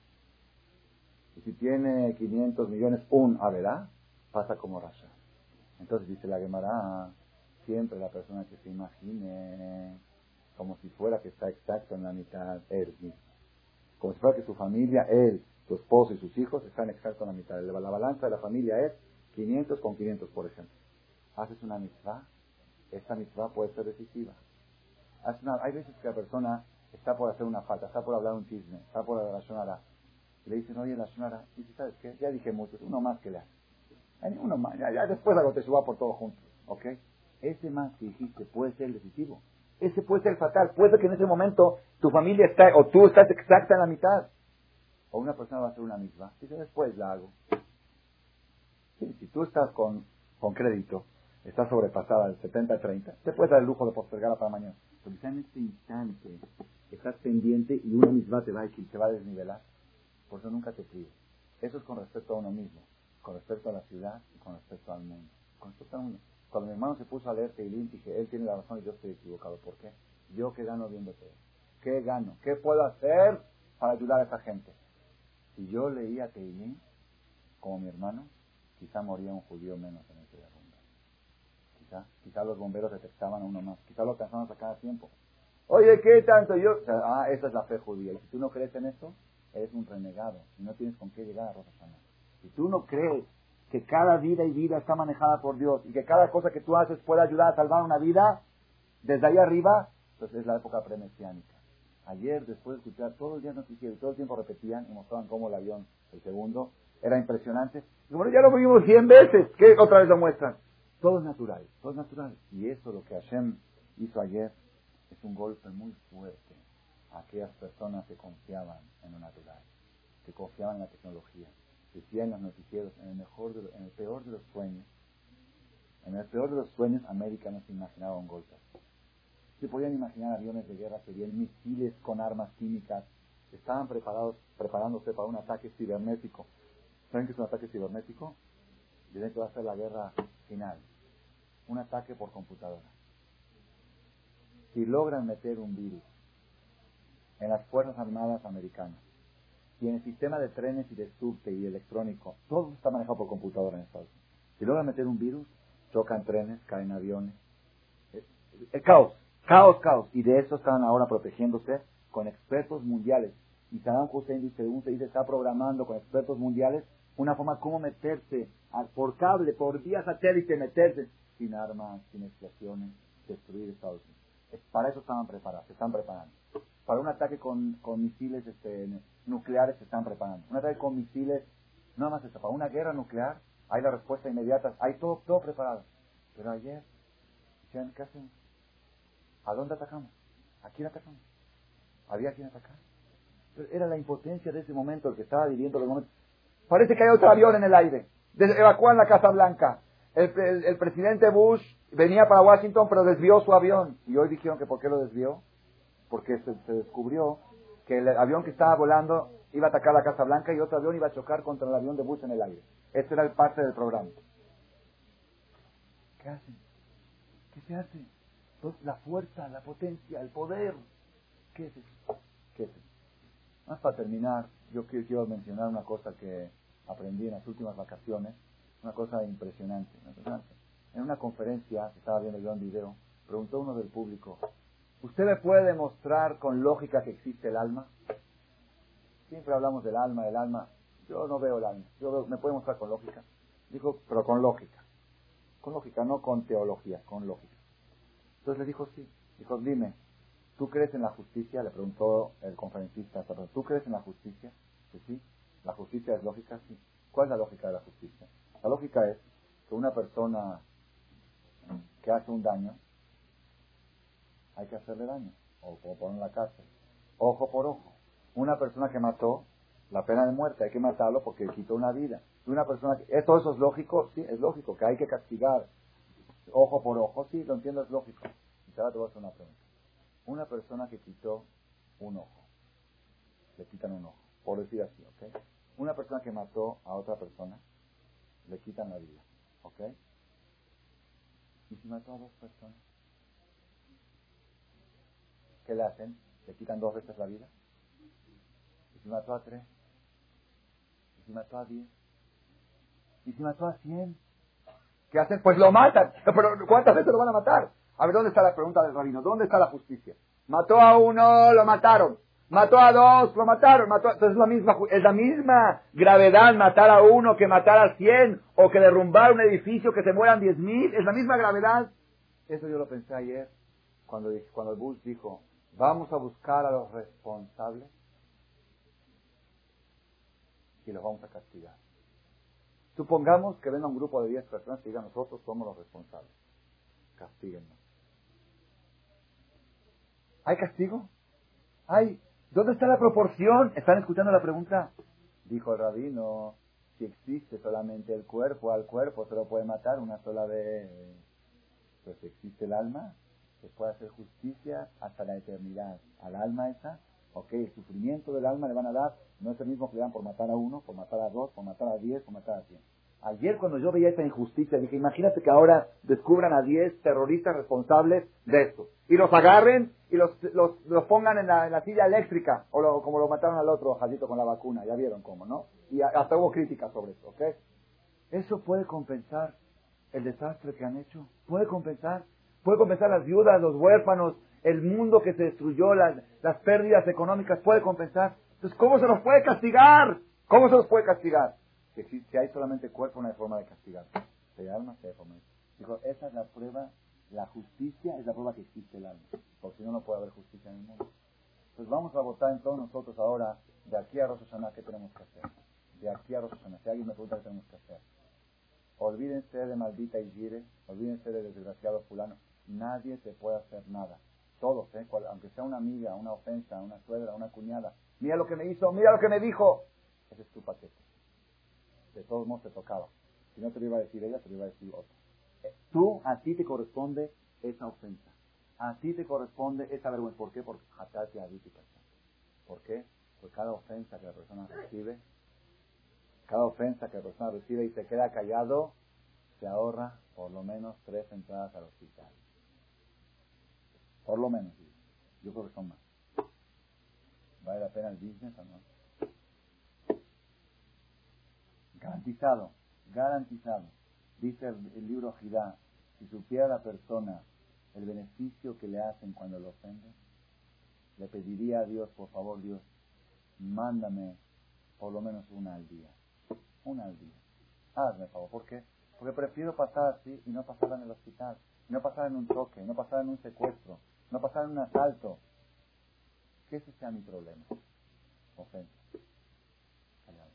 [SPEAKER 1] Y si tiene 500 millones un averá, pasa como rasha. Entonces dice la Gemara, siempre la persona que se imagine como si fuera que está exacto en la mitad, él mismo. Como si fuera que su familia, él, su esposo y sus hijos están exactos en la mitad. La balanza de la familia es 500 con 500, por ejemplo. Haces una mitzvah, esa mitzvah puede ser decisiva. Hay veces que la persona está por hacer una falta, está por hablar un chisme, está por la shonara. Y le dicen, oye, la shonara, y dice, ¿sabes qué? Ya dije muchos, uno más que le hace. Uno más, ya después hago teshuva por todo junto. ¿Ok? Ese más que dijiste puede ser decisivo. Ese puede ser fatal. Puede ser que en ese momento tu familia está, o tú estás exacta en la mitad. O una persona va a hacer una misma. Dice, después la hago. Sí, si tú estás con crédito está sobrepasada del 70-30, te puedes dar el lujo de postergarla para mañana. Pero quizá en este instante estás pendiente y una misma te va a desnivelar. Por eso nunca te prives. Eso es con respecto a uno mismo, con respecto a la ciudad y con respecto al mundo. Con respecto al mundo. Cuando mi hermano se puso a leer Teilín, dije, él tiene la razón y yo estoy equivocado. ¿Por qué? ¿Yo qué gano viéndote? ¿Qué gano? ¿Qué puedo hacer para ayudar a esa gente? Si yo leía Teilín, como mi hermano, quizá moría un judío menos en ese derrumbe. Quizá los bomberos detectaban a uno más. Quizá lo alcanzaban a sacar a tiempo. Oye, ¿qué tanto? Esa es la fe judía. Y si tú no crees en eso, eres un renegado. Y no tienes con qué llegar a Rosh Hashanah. Si tú no crees que cada vida y vida está manejada por Dios y que cada cosa que tú haces puede ayudar a salvar una vida, desde ahí arriba, entonces es la época premesiánica. Ayer, después de escuchar todos los días noticieros, todo el tiempo repetían y mostraban cómo el avión, el segundo, era impresionante. Y bueno, ya lo vimos 100 veces. ¿Qué otra vez lo muestran? Todo es natural, todo es natural. Y eso, lo que Hashem hizo ayer, es un golpe muy fuerte a aquellas personas que confiaban en lo natural, que confiaban en la tecnología. Decían los noticieros, en el peor de los sueños, América no se imaginaba un golpe. Se podían imaginar aviones de guerra, serían misiles con armas químicas. Estaban preparándose para un ataque cibernético. ¿Saben qué es un ataque cibernético? Dicen que va a ser la guerra final. Un ataque por computadora. Si logran meter un virus en las Fuerzas Armadas americanas y en el sistema de trenes y de subte y electrónico, todo está manejado por computadora en Estados Unidos. Si logran meter un virus, chocan trenes, caen aviones. Caos. Y de eso están ahora protegiéndose con expertos mundiales. Y Saddam Hussein dice, está programando con expertos mundiales una forma como meterse por cable, por vía satélite, meterse sin armas, sin explosiones, destruir Estados Unidos. Para eso estaban preparados, se están preparando. Para un ataque con misiles nucleares se están preparando. Un ataque con misiles, no más eso, para una guerra nuclear, hay la respuesta inmediata, hay todo preparado. Pero ayer, ¿qué hacemos? ¿A dónde atacamos? ¿A quién atacamos? ¿Había quien atacar? Pero era la impotencia de ese momento el que estaba viviendo los momentos. Parece que hay otro avión en el aire. Evacúan la Casa Blanca. El presidente Bush venía para Washington, pero desvió su avión. Y hoy dijeron que ¿por qué lo desvió? Porque se descubrió que el avión que estaba volando iba a atacar la Casa Blanca y otro avión iba a chocar contra el avión de Bush en el aire. Este era el parte del programa. ¿Qué hacen? ¿Qué se hace? Entonces, la fuerza, la potencia, el poder. ¿Qué es eso? ¿Qué es eso? Más para terminar, yo quiero mencionar una cosa que aprendí en las últimas vacaciones, una cosa impresionante. En una conferencia que estaba viendo yo en video, preguntó uno del público, ¿usted me puede demostrar con lógica que existe el alma? Siempre hablamos del alma. Yo no veo el alma. ¿Me puede mostrar con lógica? Dijo, pero con lógica. Con lógica, no con teología, con lógica. Entonces le dijo, sí. Dijo, dime, ¿tú crees en la justicia? Le preguntó el conferencista. ¿Tú crees en la justicia? Que sí. ¿La justicia es lógica? Sí. ¿Cuál es la lógica de la justicia? La lógica es que una persona que hace un daño, hay que hacerle daño, o poner en la cárcel. Ojo por ojo. Una persona que mató, la pena de muerte, hay que matarlo porque quitó una vida. Y una persona que... ¿Todo eso es lógico? Sí, es lógico, que hay que castigar. Ojo por ojo, sí, lo entiendo, es lógico. Y ahora te voy a hacer una pregunta. Una persona que quitó un ojo, le quitan un ojo, por decir así, ¿ok? Una persona que mató a otra persona, le quitan la vida, ¿ok? ¿Y si mató a dos personas? ¿Qué le hacen? ¿Le quitan 2 veces la vida? ¿Y si mató a 3? ¿Y si mató a 10? ¿Y si mató a 100? ¿Qué hacen? Pues lo matan. Pero ¿cuántas veces lo van a matar? A ver, ¿dónde está la pregunta del rabino? ¿Dónde está la justicia? Mató a 1, lo mataron. Mató a 2, lo mataron. Entonces es la misma gravedad matar a 1 que matar a 100 o que derrumbar un edificio que se mueran 10,000. Es la misma gravedad. Eso yo lo pensé ayer cuando el Bush dijo, vamos a buscar a los responsables y los vamos a castigar. Supongamos que venga un grupo de 10 personas y digan, nosotros somos los responsables. Castíguennos. ¿Hay castigo? ¿Dónde está la proporción? ¿Están escuchando la pregunta? Dijo el rabino, si existe solamente el cuerpo, al cuerpo se lo puede matar una sola vez. Pero si existe el alma, se puede hacer justicia hasta la eternidad. Al alma esa, ok, el sufrimiento del alma le van a dar, no es el mismo que le dan por matar a uno, por matar a dos, por matar a 10, por matar a 100. Ayer cuando yo veía esta injusticia, dije, imagínate que ahora descubran a 10 terroristas responsables de esto. Y los agarren y los pongan en la silla eléctrica, como lo mataron al otro Jadito con la vacuna, ya vieron cómo, ¿no? Y hasta hubo críticas sobre eso, ¿ok? ¿Eso puede compensar el desastre que han hecho? ¿Puede compensar? ¿Puede compensar las viudas, los huérfanos, el mundo que se destruyó, las pérdidas económicas? ¿Puede compensar? Entonces, ¿cómo se los puede castigar? ¿Cómo se los puede castigar? Si hay solamente cuerpo, no hay forma de castigar. Si hay alma, si hay forma de... Dijo, esa es la prueba, la justicia es la prueba que existe el alma. Porque si no, no puede haber justicia en el mundo. Entonces vamos a votar en todos nosotros ahora, de aquí a Rosh Hashanah, ¿qué tenemos que hacer? De aquí a Rosh Hashanah, si alguien me pregunta qué tenemos que hacer. Olvídense de maldita Igire, olvídense de desgraciado fulano. Nadie te puede hacer nada. Todos, aunque sea una amiga, una ofensa, una suegra, una cuñada. Mira lo que me hizo, mira lo que me dijo. Ese es tu paquete. De todos modos te tocaba. Si no te lo iba a decir ella, te lo iba a decir otra. A ti te corresponde esa ofensa. A ti te corresponde esa vergüenza. ¿Por qué? Porque jatarte a vítica. ¿Por qué? Porque cada ofensa que la persona recibe y se queda callado, se ahorra por lo menos 3 entradas al hospital. Por lo menos. Yo creo que son más. ¿Vale la pena el business o no? Garantizado. Dice el libro Jirá, si supiera la persona el beneficio que le hacen cuando lo ofenden, le pediría a Dios, por favor, Dios, mándame por lo menos una al día. Una al día. Hazme favor. ¿Por qué? Porque prefiero pasar así y no pasar en el hospital, no pasar en un choque, no pasar en un secuestro, no pasar en un asalto. Que ese sea mi problema. Ofensa. Callado.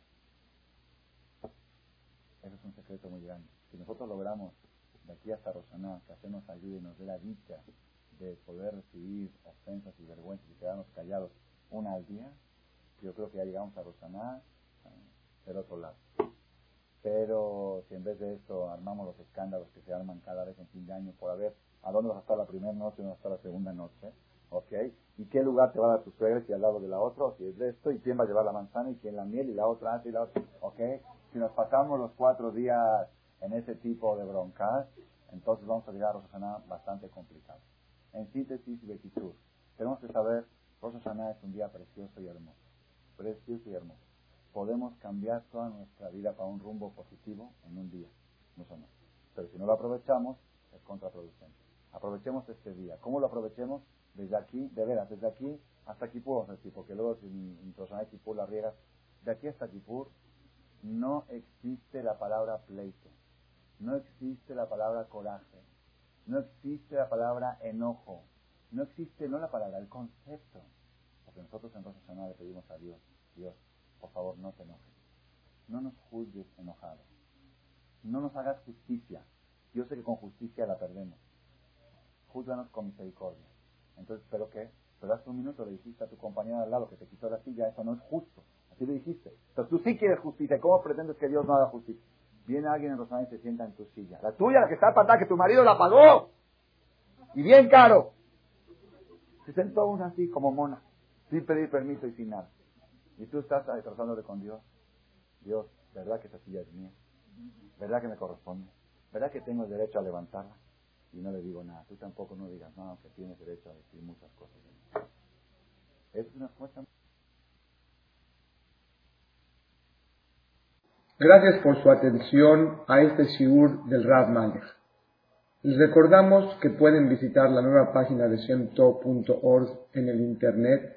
[SPEAKER 1] Eso es un secreto muy grande. Si nosotros logramos de aquí hasta Rosh Hashanah que Hashem nos ayude y nos dé la dicha de poder recibir ofensas y vergüenzas y quedarnos callados una al día, yo creo que ya llegamos a Rosh Hashanah del otro lado. Pero si en vez de esto armamos los escándalos que se arman cada vez en fin de año por a ver a dónde vas a estar la primera noche, dónde vas a estar la segunda noche, ¿ok? ¿Y qué lugar te va a dar tu suegra, si al lado de la otra, o si es de esto, y quién va a llevar la manzana, y quién la miel, y la otra antes, y la otra, ¿ok? Si nos pasamos los 4 días en ese tipo de broncas, entonces vamos a llegar a Rosh Hashanah bastante complicado. En síntesis y bequitur, tenemos que saber, Rosh Hashanah es un día precioso y hermoso. Precioso y hermoso. Podemos cambiar toda nuestra vida para un rumbo positivo en un día, no son más. Pero si no lo aprovechamos, es contraproducente. Aprovechemos este día. ¿Cómo lo aprovechemos? Desde aquí, de veras, desde aquí hasta Kipur, porque luego si en Rosh Hashanah Kipur la riegas, de aquí hasta Kipur no existe la palabra pleito, no existe la palabra coraje, no existe la palabra enojo, no existe no la palabra, el concepto. Porque nosotros en Rosh Hashanah le pedimos a Dios, Dios, por favor, no te enojes. No nos juzgues enojados. No nos hagas justicia. Yo sé que con justicia la perdemos. Júzganos con misericordia. Entonces, ¿pero qué? Pero hace un minuto le dijiste a tu compañera al lado que te quitó la silla, eso no es justo. Así le dijiste. Entonces tú sí quieres justicia. ¿Cómo pretendes que Dios no haga justicia? Viene alguien en Rosario y se sienta en tu silla. La tuya, la que está patada, que tu marido la pagó. Y bien caro. Se sentó una así como mona, sin pedir permiso y sin nada. Y tú estás tratándole con Dios. Dios, ¿verdad que esta silla es mía? ¿Verdad que me corresponde? ¿Verdad que tengo el derecho a levantarla? Y no le digo nada. Tú tampoco no digas nada, aunque tienes derecho a decir muchas cosas. Es una fuerza.
[SPEAKER 2] Gracias por su atención a este shiur del Rav Malech. Les recordamos que pueden visitar la nueva página de shemtov.org en el internet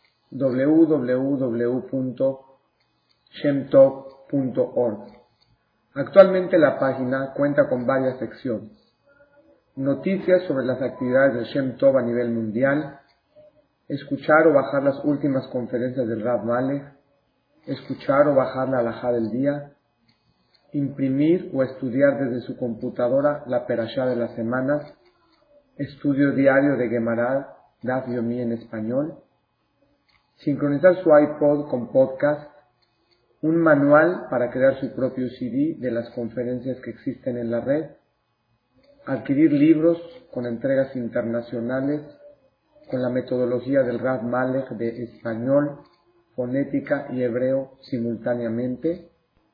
[SPEAKER 2] www.shemtov.org. Actualmente la página cuenta con varias secciones: noticias sobre las actividades de Shem Tov a nivel mundial, escuchar o bajar las últimas conferencias del Rav Malech, escuchar o bajar la halajá del día, imprimir o estudiar desde su computadora la perashá de la semana, estudio diario de Gemara, Daf Yomi en español, sincronizar su iPod con podcast, un manual para crear su propio CD de las conferencias que existen en la red, adquirir libros con entregas internacionales, con la metodología del Rav Malek de español, fonética y hebreo simultáneamente,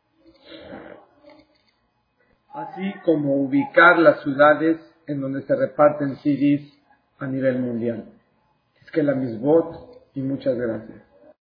[SPEAKER 2] así como ubicar las ciudades en donde se reparten CDs a nivel mundial. Es que la misbot y muchas gracias.